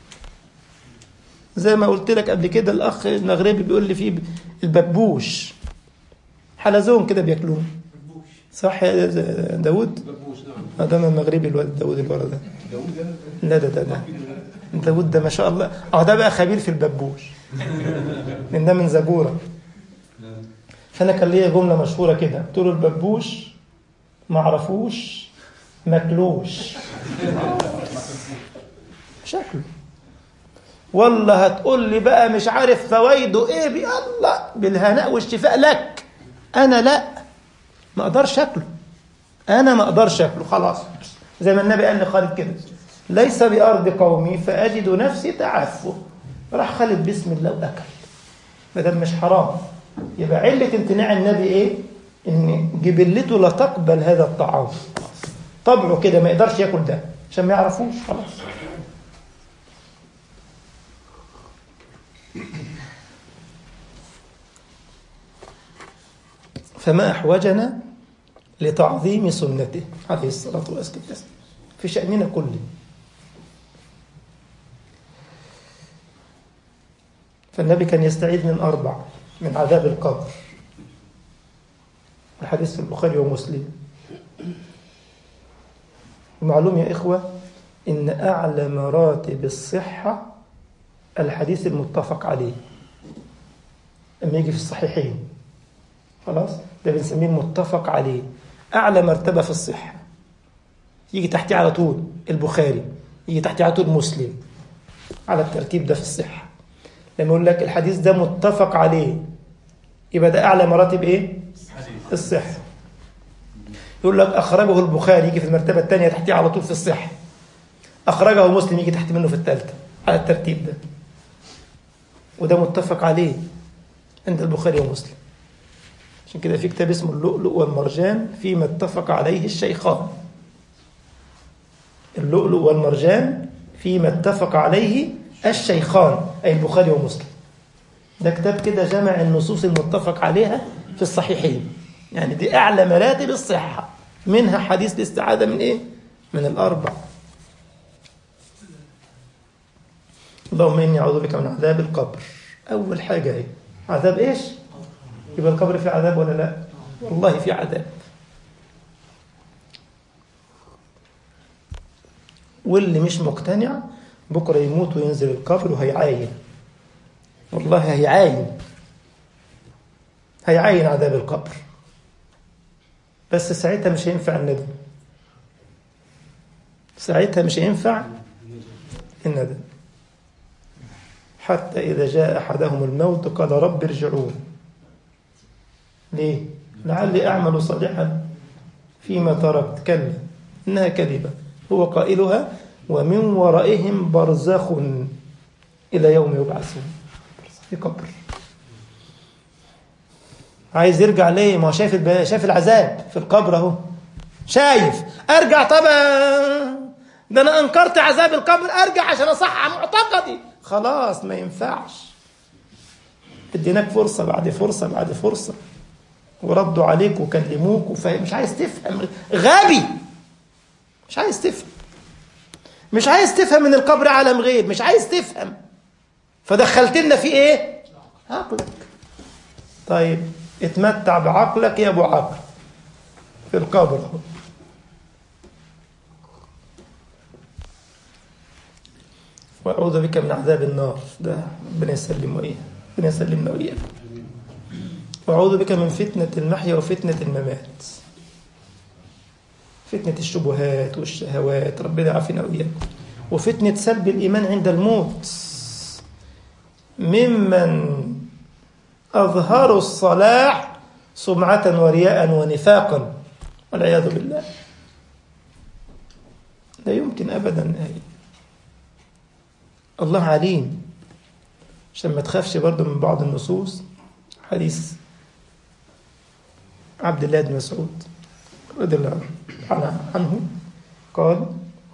زي ما قلت لك قبل كده، الاخ المغربي بيقول لي فيه الببوش حلزون كده بياكلوه صح يا داود؟ اه ده من المغربي الواد داود الولد ده. لا ده ده ده داود ده ما شاء الله. اه ده بقى خبير في الببوش من ده من زبورة. فانا كان ليا جملة مشهورة كده، قلت له الببوش ما عرفوش ماكلوش شكله. والله هتقول لي بقى مش عارف فوائده ايه، بالله بالهناء والشفاء لك. انا لا ما اقدرش اكله، انا ما اقدرش اكله خلاص. زي ما النبي قال لخالد كده، ليس بأرض قومي فأجد نفسي تعفه. راح خالد بسم الله وأكل. ما دام مش حرام، يبقى علة امتناع النبي ايه؟ ان جبلته لا تقبل هذا الطعام، طبعه كده ما يقدرش ياكل ده عشان ما يعرفوش خلاص. فما أحوجنا لتعظيم سنته عليه الصلاة والسلام في شأننا كله. فالنبي كان يستعيذ من أربع: من عذاب القبر، الحديث في البخاري ومسلم. ومعلوم يا إخوة إن أعلى مراتب الصحة الحديث المتفق عليه لما يجي في الصحيحين، خلاص ده بنسميه المتفق عليه، أعلى مرتبة في الصحة. يجي تحتيه على طول البخاري، يجي تحتيه على طول مسلم، على الترتيب ده في الصحة. لما يقول لك الحديث ده متفق عليه، يبقى ده أعلى مراتب إيه؟ الصحة. يقول لك أخرجه البخاري، يجي في المرتبة الثانية تحتيه على طول في الصحة. أخرجه مسلم، يجي تحت منه في الثالثة على الترتيب ده. وده متفق عليه عند البخاري ومسلم. عشان كده في كتاب اسمه اللؤلؤ والمرجان فيما اتفق عليه الشيخان. اللؤلؤ والمرجان فيما اتفق عليه الشيخان، أي البخاري ومسلم. ده كتاب كده جمع النصوص المتفق عليها في الصحيحين، يعني دي أعلى مراتب الصحة. منها حديث الاستعاذة من إيه؟ من الأربع. اللهم إني أعوذ بك من عذاب القبر. أول حاجة إيه؟ عذاب إيش؟ يبقى القبر فيه عذاب ولا لا؟ والله فيه عذاب. واللي مش مقتنع بكرة يموت وينزل القبر وهيعاين، والله هيعاين، هيعاين عذاب القبر. بس ساعتها مش هينفع الندم، ساعتها مش هينفع الندم. حتى إذا جاء أحدهم الموت قال رب ارجعون. ليه؟ لعلي أعمل صالحا فيما تركت. كلا إنها كذبة هو قائلها ومن ورائهم برزخ إلى يوم يبعثون. في قبر. عايز يرجع ليه؟ ما هو شايف الب... شايف العذاب في القبر اهو، شايف. ارجع طبعا، ده انا انكرت عذاب القبر، ارجع عشان اصحح معتقدي. خلاص ما ينفعش. اديناك فرصة بعد فرصة بعد فرصة، وردوا عليك وكلموك وفهم. مش عايز تفهم، غبي، مش عايز تفهم. مش عايز تفهم ان القبر عالم غيب، مش عايز تفهم، فدخلت لنا في ايه؟ عقلك. طيب اتمتع بعقلك يا ابو عقل في القبر. واعوذ بك من عذاب النار، ده ربنا يسلم واياك، ربنا يسلمنا واياك. واعوذ بك من فتنة المحيا وفتنة الممات، فتنة الشبهات والشهوات، ربنا يعافينا واياك، وفتنة سلب الإيمان عند الموت ممن أظهروا الصلاح سمعة ورياء ونفاقا والعياذ بالله. لا يمكن أبدا. الله عليم، عشان ما تخافش برضو من بعض النصوص. حديث عبد الله بن مسعود رضي الله عنه قال: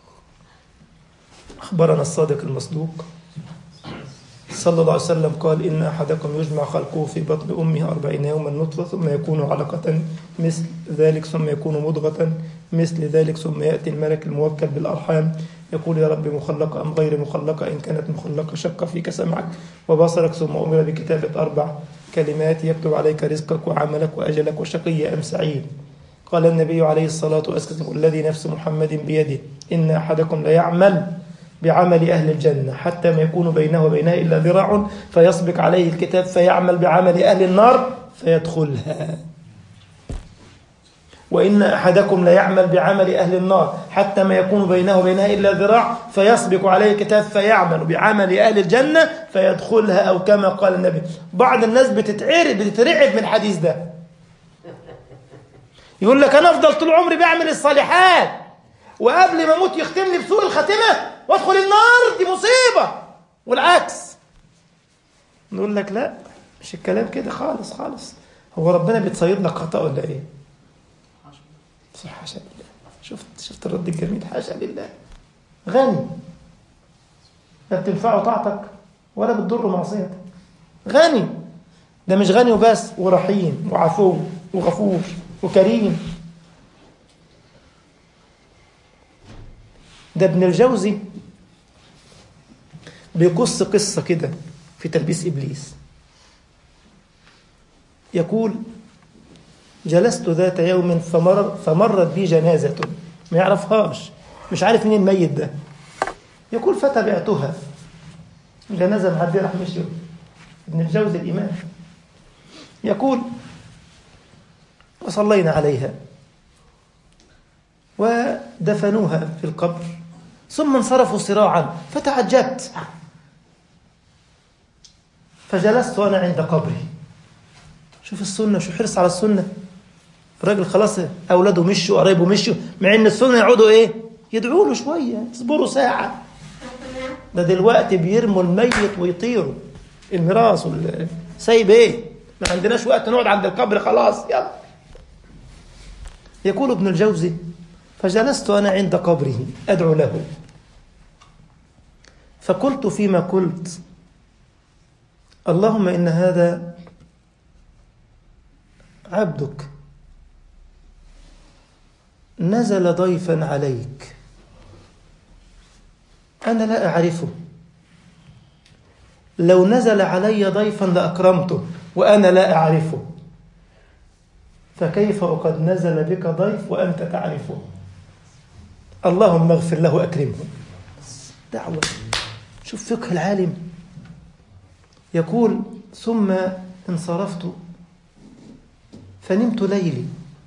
أخبرنا الصادق المصدوق صلى الله عليه وسلم قال: إن أحدكم يجمع خلقه في بطن أمه أربعين يوما نطفة ثم يكون علقة مثل ذلك ثم يكون مضغة مثل ذلك ثم يأتي الملك الموكل بالأرحام يقول: يا رب مخلقة أم غير مخلقة؟ إن كانت مخلقة شق فيك سمعك وبصرك. ثم أمر بكتابة أربع كلمات يكتب عليك رزقك وعملك وأجلك وشقي أم سعيد. قال النبي عليه الصلاة والسلام: الذي نفس محمد بيده إن أحدكم ليعمل بعمل أهل الجنة حتى ما يكون بينه وبينها إلا ذراع فيسبق عليه الكتاب فيعمل بعمل أهل النار فيدخلها، وإن أحدكم ليعمل بعمل أهل النار حتى ما يكون بينه وبينها إلا ذراع فيسبق عليه الكتاب فيعمل بعمل أهل الجنة فيدخلها، أو كما قال النبي. بعض الناس بتتعرب بتترعب من الحديث ده، يقول لك أنا أفضل طول عمري بعمل الصالحات وقبل ما أموت يختمني بسوء الخاتمة وادخل النار، دي مصيبة. والعكس نقول لك لا، مش الكلام كده خالص خالص. هو ربنا بيتصيد لك خطأ ولا ايه؟ صح، حاشا لله. شفت شفت الرد الجميل، حاشا لله. غني لا بتنفعه طاعتك ولا بتضر معصيتك، غني. ده مش غني وبس، ورحيم وعفو وغفور وكريم. ده ابن الجوزي بيقص قصة كده في تلبيس إبليس، يقول: جلست ذات يوم فمر فمرت بي جنازة ما يعرفهاش، مش عارف مين الميت ده. يقول: فتبعتها، جنازة معدية راح مشي. ابن الجوزي الإمام يقول: وصلينا عليها ودفنوها في القبر ثم انصرفوا صراعا فتعجبت فجلست أنا عند قبري. شوف السنة، شوف حرص على السنة. الراجل خلاص أولاده مشوا، قرايبه مشوا، مع إن السنة يقعدوا إيه؟ يدعوا له شوية، يصبروا ساعة. ده دلوقتي بيرموا الميت ويطيروا الميراث، سايب إيه؟ ما عندناش وقت نقعد عند القبر، خلاص يلا. يقول ابن الجوزي: فجلست أنا عند قبره أدعو له، فقلت فيما قلت: اللهم إن هذا عبدك نزل ضيفا عليك أنا لا أعرفه، لو نزل علي ضيفا لأكرمته وأنا لا أعرفه، فكيف وقد نزل بك ضيف وأنت تعرفه؟ اللهم اغفر له أكرمه. دعوة. شوف فقه العالم. يقول: ثم انصرفت فنمت ليلي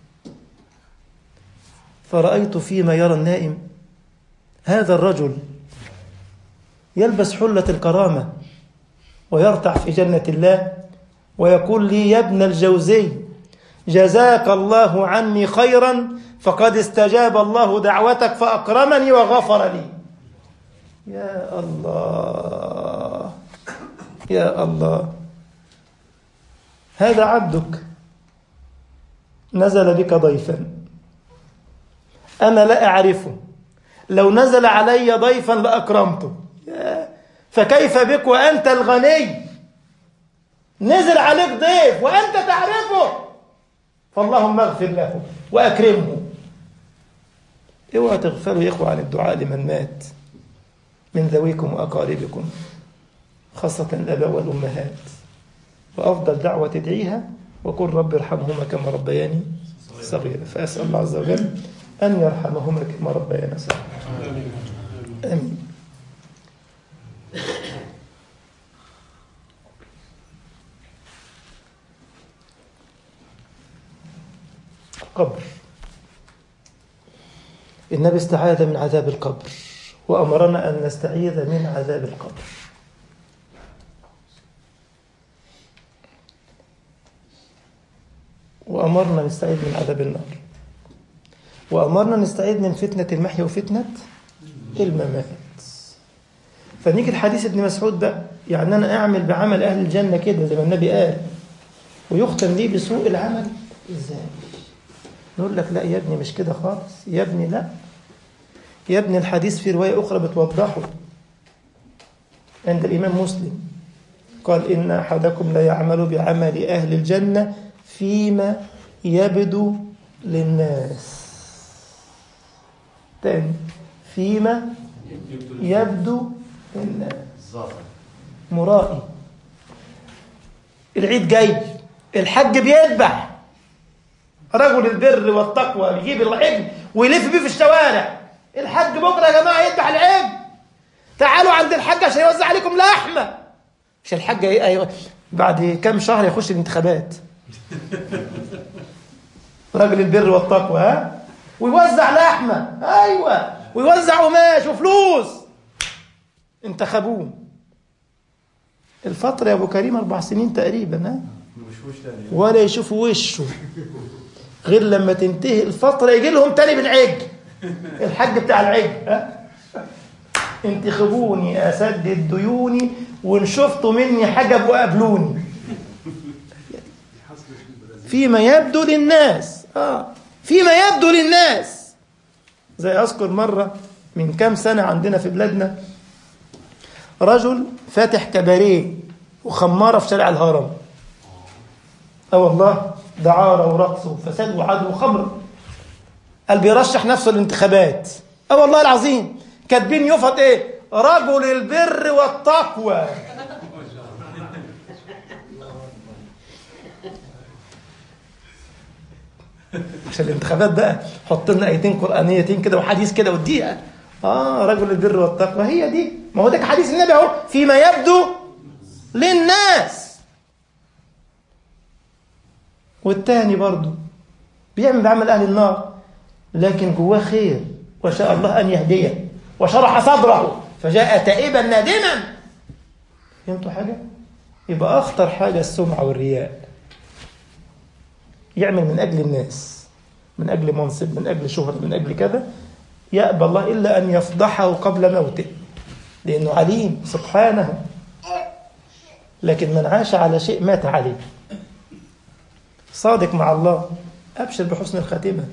فرأيت فيما يرى النائم هذا الرجل يلبس حلة الكرامة ويرتع في جنة الله ويقول لي: يا ابن الجوزي جزاك الله عني خيرا فقد استجاب الله دعوتك فأكرمني وغفر لي. يا الله يا الله، هذا عبدك نزل بك ضيفا أنا لا أعرفه، لو نزل علي ضيفا لأكرمته، فكيف بك وأنت الغني نزل عليك ضيف وأنت تعرفه؟ فاللهم اغفر له وأكرمه. اوعى تغفلوا يا إخوة عن الدعاء لمن مات. من ذويكم وأقاربكم، خاصة الآباء والأمهات. وأفضل دعوة تدعيها وقل رب ارحمهما كما ربياني صغيرا. فأسأل الله عز وجل أن يرحمهما كما ربيانا صغيرا. آمين. قبر. النبي استعاذ من عذاب القبر وأمرنا أن نستعيذ من عذاب القبر. وأمرنا نستعيذ من عذاب النار، وأمرنا نستعيذ من فتنة المحيا وفتنة الممات. فنيجي الحديث ابن مسعود بقى، يعني أنا أعمل بعمل أهل الجنة كده زي ما النبي قال ويختم لي بسوء العمل إزاي؟ نقول لك لا يا ابني مش كده خالص يا ابني، لا يا ابني. الحديث في رواية أخرى بتوضحه عند الإمام مسلم، قال إن أحدكم لا يعمل بعمل أهل الجنة فيما يبدو للناس. تاني، فيما يبدو للناس. مرائي، العيد جاي، الحج بيذبح، رجل البر والتقوى بيجيب العجل ويلف بيه في الشوارع. الحج بكره يا جماعه يذبح العجل، تعالوا عند الحج عشان يوزع عليكم لحمه. مش الحج ايه بعد كام شهر يخش الانتخابات رجل البر والتقوى، ها، ويوزع لحمه، ايوه، ويوزع قماش وفلوس. انتخبوه الفتره يا ابو كريم اربع سنين تقريبا، ها، ولا يشوفوا وشه غير لما تنتهي الفتره يجي لهم تاني بالعجل، الحج بتاع العجل، ها. انتخبوني اسدد ديوني وان شفتوا مني حاجه وقابلوني. فيما يبدو للناس، اه فيما يبدو للناس. زي اذكر مره من كام سنه عندنا في بلادنا رجل فاتح كباريه وخماره في شارع الهرم. اه والله، دعاره ورقص وفساد وعدل وخمر. قال بيرشح نفسه للانتخابات. اه والله العظيم، كاتبين يفط ايه؟ رجل البر والتقوى. عشان الانتخابات بقى حط لنا ايتين قرانيتين كده وحديث كده واديها. اه رجل البر والتقوى هي دي، ما هو ده حديث النبي اهو، فيما يبدو للناس. والتاني برضو بيعمل بعمل اهل النار لكن جواه خير، وشاء الله ان يهديه وشرح صدره فجاء تائبا نادما. فهمتوا حاجه؟ يبقى اخطر حاجه السمعه والرياء. يعمل من أجل الناس، من أجل منصب، من أجل شهرة، من أجل كذا، يأبى الله إلا أن يفضحه قبل موته لأنه عليم سبحانه. لكن من عاش على شيء مات عليه. صادق مع الله، أبشر بحسن الخاتمة،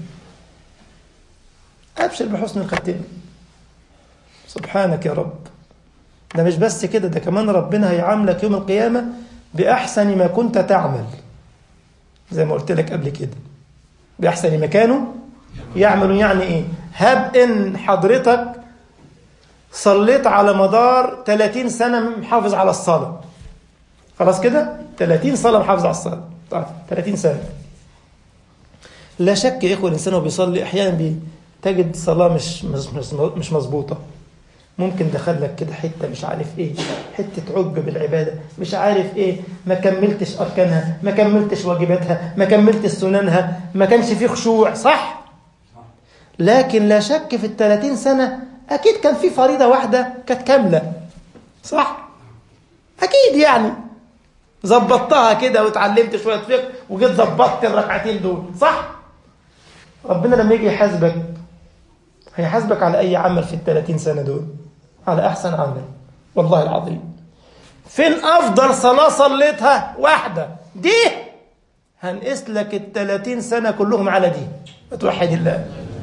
أبشر بحسن الخاتمة. سبحانك يا رب. ده مش بس كده، ده كمان ربنا هيعاملك يوم القيامة بأحسن ما كنت تعمل، زي ما قلت لك قبل كده، بأحسن ما كانوا يعملون. يعني إيه؟ هب إن حضرتك صليت على مدار ثلاثين سنة محافظ على الصلاة، خلاص كده ثلاثين صلاة محافظ على الصلاة، طيب ثلاثين سنة. لا شك يا إخوة الإنسان وهو بيصلي أحيانا بتجد صلاة مش مش مظبوطة. ممكن دخل لك كده حتة مش عارف ايه، حتة عجب بالعبادة، مش عارف ايه، ما كملتش أركانها، ما كملتش واجباتها، ما كملتش سننها، ما كانش فيه خشوع، صح؟ لكن لا شك في الثلاثين سنة أكيد كان في فريضة واحدة كانت كاملة، صح؟ أكيد يعني زبطتها كده وتعلمت شوية فقه وجيت زبطت الركعتين دول، صح؟ ربنا لما يجي يحاسبك هيحاسبك على أي عمل في الثلاثين سنة دول؟ على أحسن عمل، والله العظيم. فين أفضل صلاة صليتها؟ واحدة دي، هنقيس لك الثلاثين سنة كلهم على دي. بتوحد الله،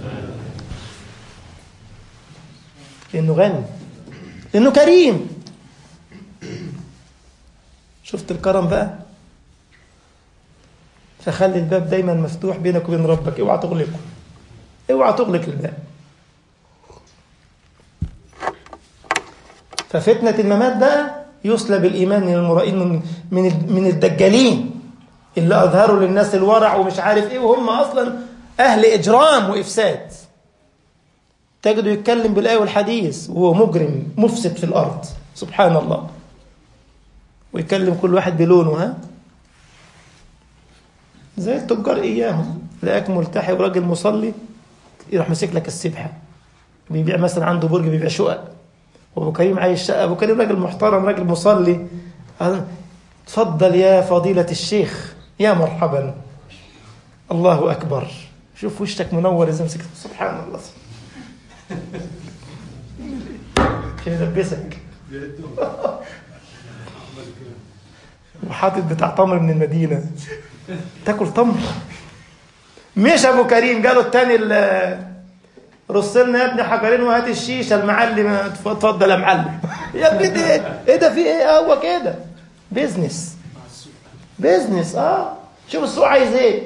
لأنه غني، لأنه كريم. شفت الكرم بقى؟ فخلي الباب دايما مفتوح بينك وبين ربك، اوعى تغلقه، اوعى تغلق الباب. ففتنة الممات بقى يسلب الإيمان من المرائين من من من الدجالين اللي أظهروا للناس الورع ومش عارف إيه، وهم أصلا أهل إجرام وإفساد. تجده يتكلم بالآية والحديث وهو مجرم مفسد في الأرض، سبحان الله. ويكلم كل واحد بلونه، ها زي التجار إياهم. لقاك ملتحي وراجل مصلي يروح مسك لك السبحة، بيبيع مثلا عنده برج بيبيع شقق، وابو كريم عايش شقه. ابو كريم راجل محترم راجل مصلي، تفضل يا فضيلة الشيخ، يا مرحبا، الله أكبر، شوف وشك منور إذا مسكت، سبحان الله. عشان يلبسك وحاطط بتاع تمر من المدينة، تاكل تمر. مش أبو كريم قالوا التاني رسلنا يا ابني حجرين وهات الشيشة، المعلم اتفضل يا معلم. يا ابني ده ايه؟ ايه ده في ايه؟ هو كده بيزنس بيزنس. اه شوف السوق عايز ايه.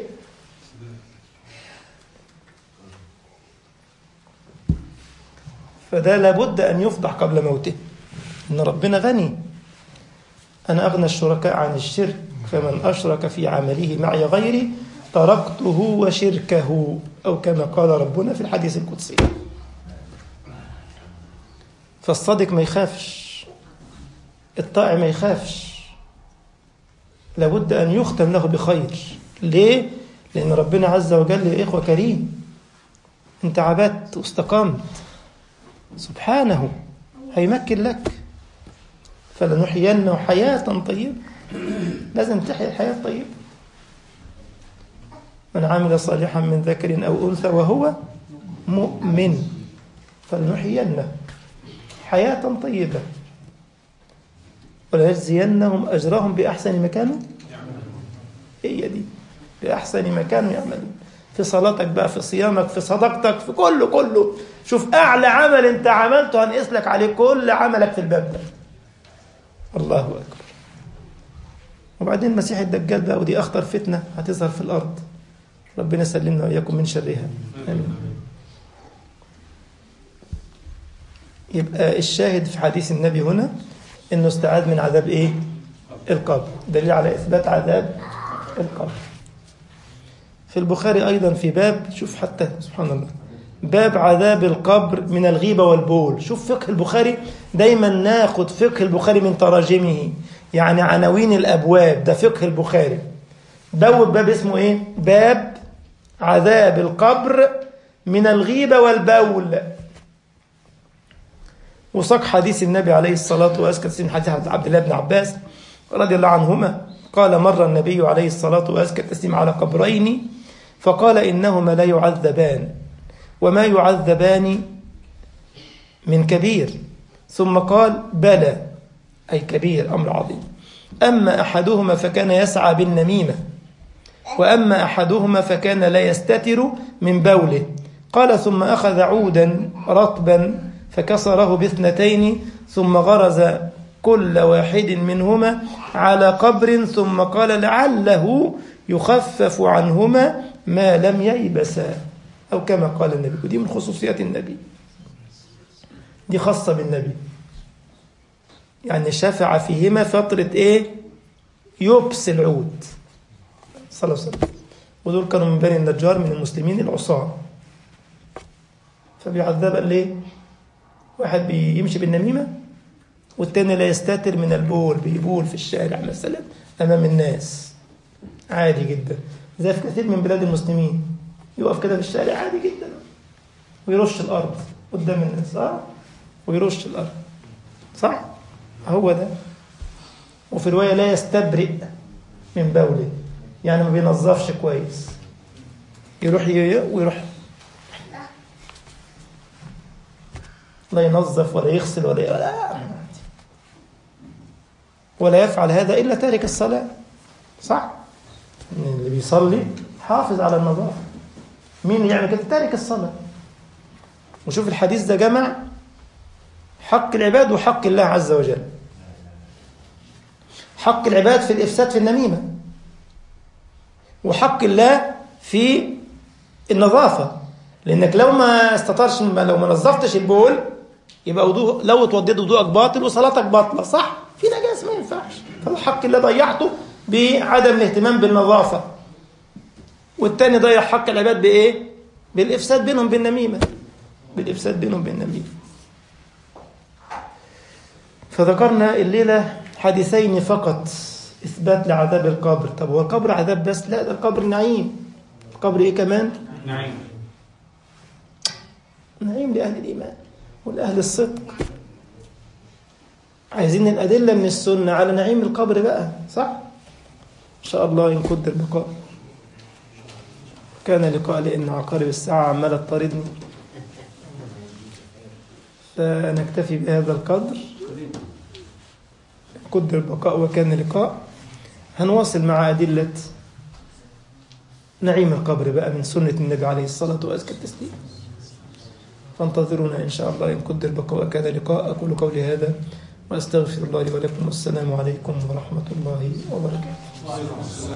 فده لابد ان يفضح قبل موته، ان ربنا غني. انا اغنى الشركاء عن الشرك، فمن اشرك في عمله معي غيري تركته وشركه، أو كما قال ربنا في الحديث القدسي. فالصادق ما يخافش، الطائع ما يخافش، لابد أن يختم له بخير. ليه؟ لأن ربنا عز وجل يا إخوة كريم، أنت عبدت واستقمت سبحانه هيمكن لك، فلنحيينه حياة طيبة. لازم تحيا الحياة الطيبة. من عمل صالحا من ذكر أو أنثى وهو مؤمن فلنحيينه حياة طيبة ولنجزينهم أجرهم بأحسن ما كانوا هي دي، بأحسن ما كانوا يعملون. في صلاتك بقى، في صيامك، في صدقتك، في كله كله. شوف أعلى عمل أنت عملته هنقيس لك عليه كل عملك في الباب ده. الله أكبر. وبعدين مسيح الدجال بقى، ودي أخطر فتنة هتظهر في الأرض، ربنا سلمنا وإياكم من شرها. آمين. يبقى الشاهد في حديث النبي هنا إنه استعاذ من عذاب إيه؟ القبر، دليل على إثبات عذاب القبر. في البخاري أيضا في باب، شوف حتى سبحان الله، باب عذاب القبر من الغيبة والبول. شوف فقه البخاري، دايما ناخد فقه البخاري من تراجمه، يعني عناوين الأبواب، ده فقه البخاري. بوب باب اسمه إيه؟ باب عذاب القبر من الغيبة والبول. وساق حديث النبي عليه الصلاة والسلام، حديث عبد الله بن عباس رضي الله عنهما قال: مر النبي عليه الصلاة والسلام على قبرين فقال: إنهما لا يعذبان وما يعذبان من كبير. ثم قال: بلى، أي كبير، أمر عظيم. أما أحدهما فكان يسعى بالنميمة، وأما أحدهما فكان لا يستتر من بوله. قال: ثم أخذ عودا رطبا فكسره باثنتين، ثم غرز كل واحد منهما على قبر، ثم قال: لعله يخفف عنهما ما لم ييبسا، أو كما قال النبي. ودي من خصوصيات النبي، دي خاصة بالنبي، يعني شفع فيهما فترة إيه؟ يبس العود صلى الله عليه وسلم. ودول كانوا من بني النجار من المسلمين العصاة، فبيعذبا ليه؟ واحد بيمشي بالنميمة، والتاني لا يستتر من البول، بيبول في الشارع مثلا أمام الناس عادي جدا، زي في كثير من بلاد المسلمين، يقف كده في الشارع عادي جدا ويرش الأرض قدام الناس، آه ويرش الأرض، صح؟ هو ده. وفي رواية لا يستبرئ من بوله، يعني ما بينظفش كويس، يروح ويروح لا ينظف ولا يغسل ولا ولا ولا يفعل هذا إلا تارك الصلاة، صح؟ اللي بيصلي حافظ على النظافة. مين يعمل كده؟ تارك الصلاة. وشوف الحديث ده جمع حق العباد وحق الله عز وجل. حق العباد في الإفساد في النميمة، وحق الله في النظافة، لأنك لو ما استطرش، لو ما نظفتش البول يبقى وضوء لو اتوضيت وضوءك باطل وصلاتك باطلة، صح؟ في نجاسة ما ينفعش، فالحق اللي ضيعته بعدم الاهتمام بالنظافة، والتاني ضيع حق العباد بإيه؟ بالإفساد بينهم بالنميمة، بالإفساد بينهم بالنميمة. فذكرنا الليلة حديثين فقط إثبات لعذاب القبر. طب هو القبر عذاب بس؟ لا، ده القبر نعيم. القبر إيه كمان؟ نعيم. نعيم لأهل الإيمان والأهل الصدق. عايزين الأدلة من السنة على نعيم القبر بقى، صح؟ إن شاء الله إن قدر البقاء. كان لقاء لأن عقارب الساعة عمالة تطاردني، فنكتفي بهذا القدر. قدر البقاء وكان لقاء. هنواصل مع أدلة نعيم القبر بقى من سنة النبي عليه الصلاة وأزكى التسليم. فانتظرونا إن شاء الله إن قدر البقاء وكان لقاء. أقول قولي هذا وأستغفر الله لي ولكم، والسلام عليكم ورحمة الله وبركاته.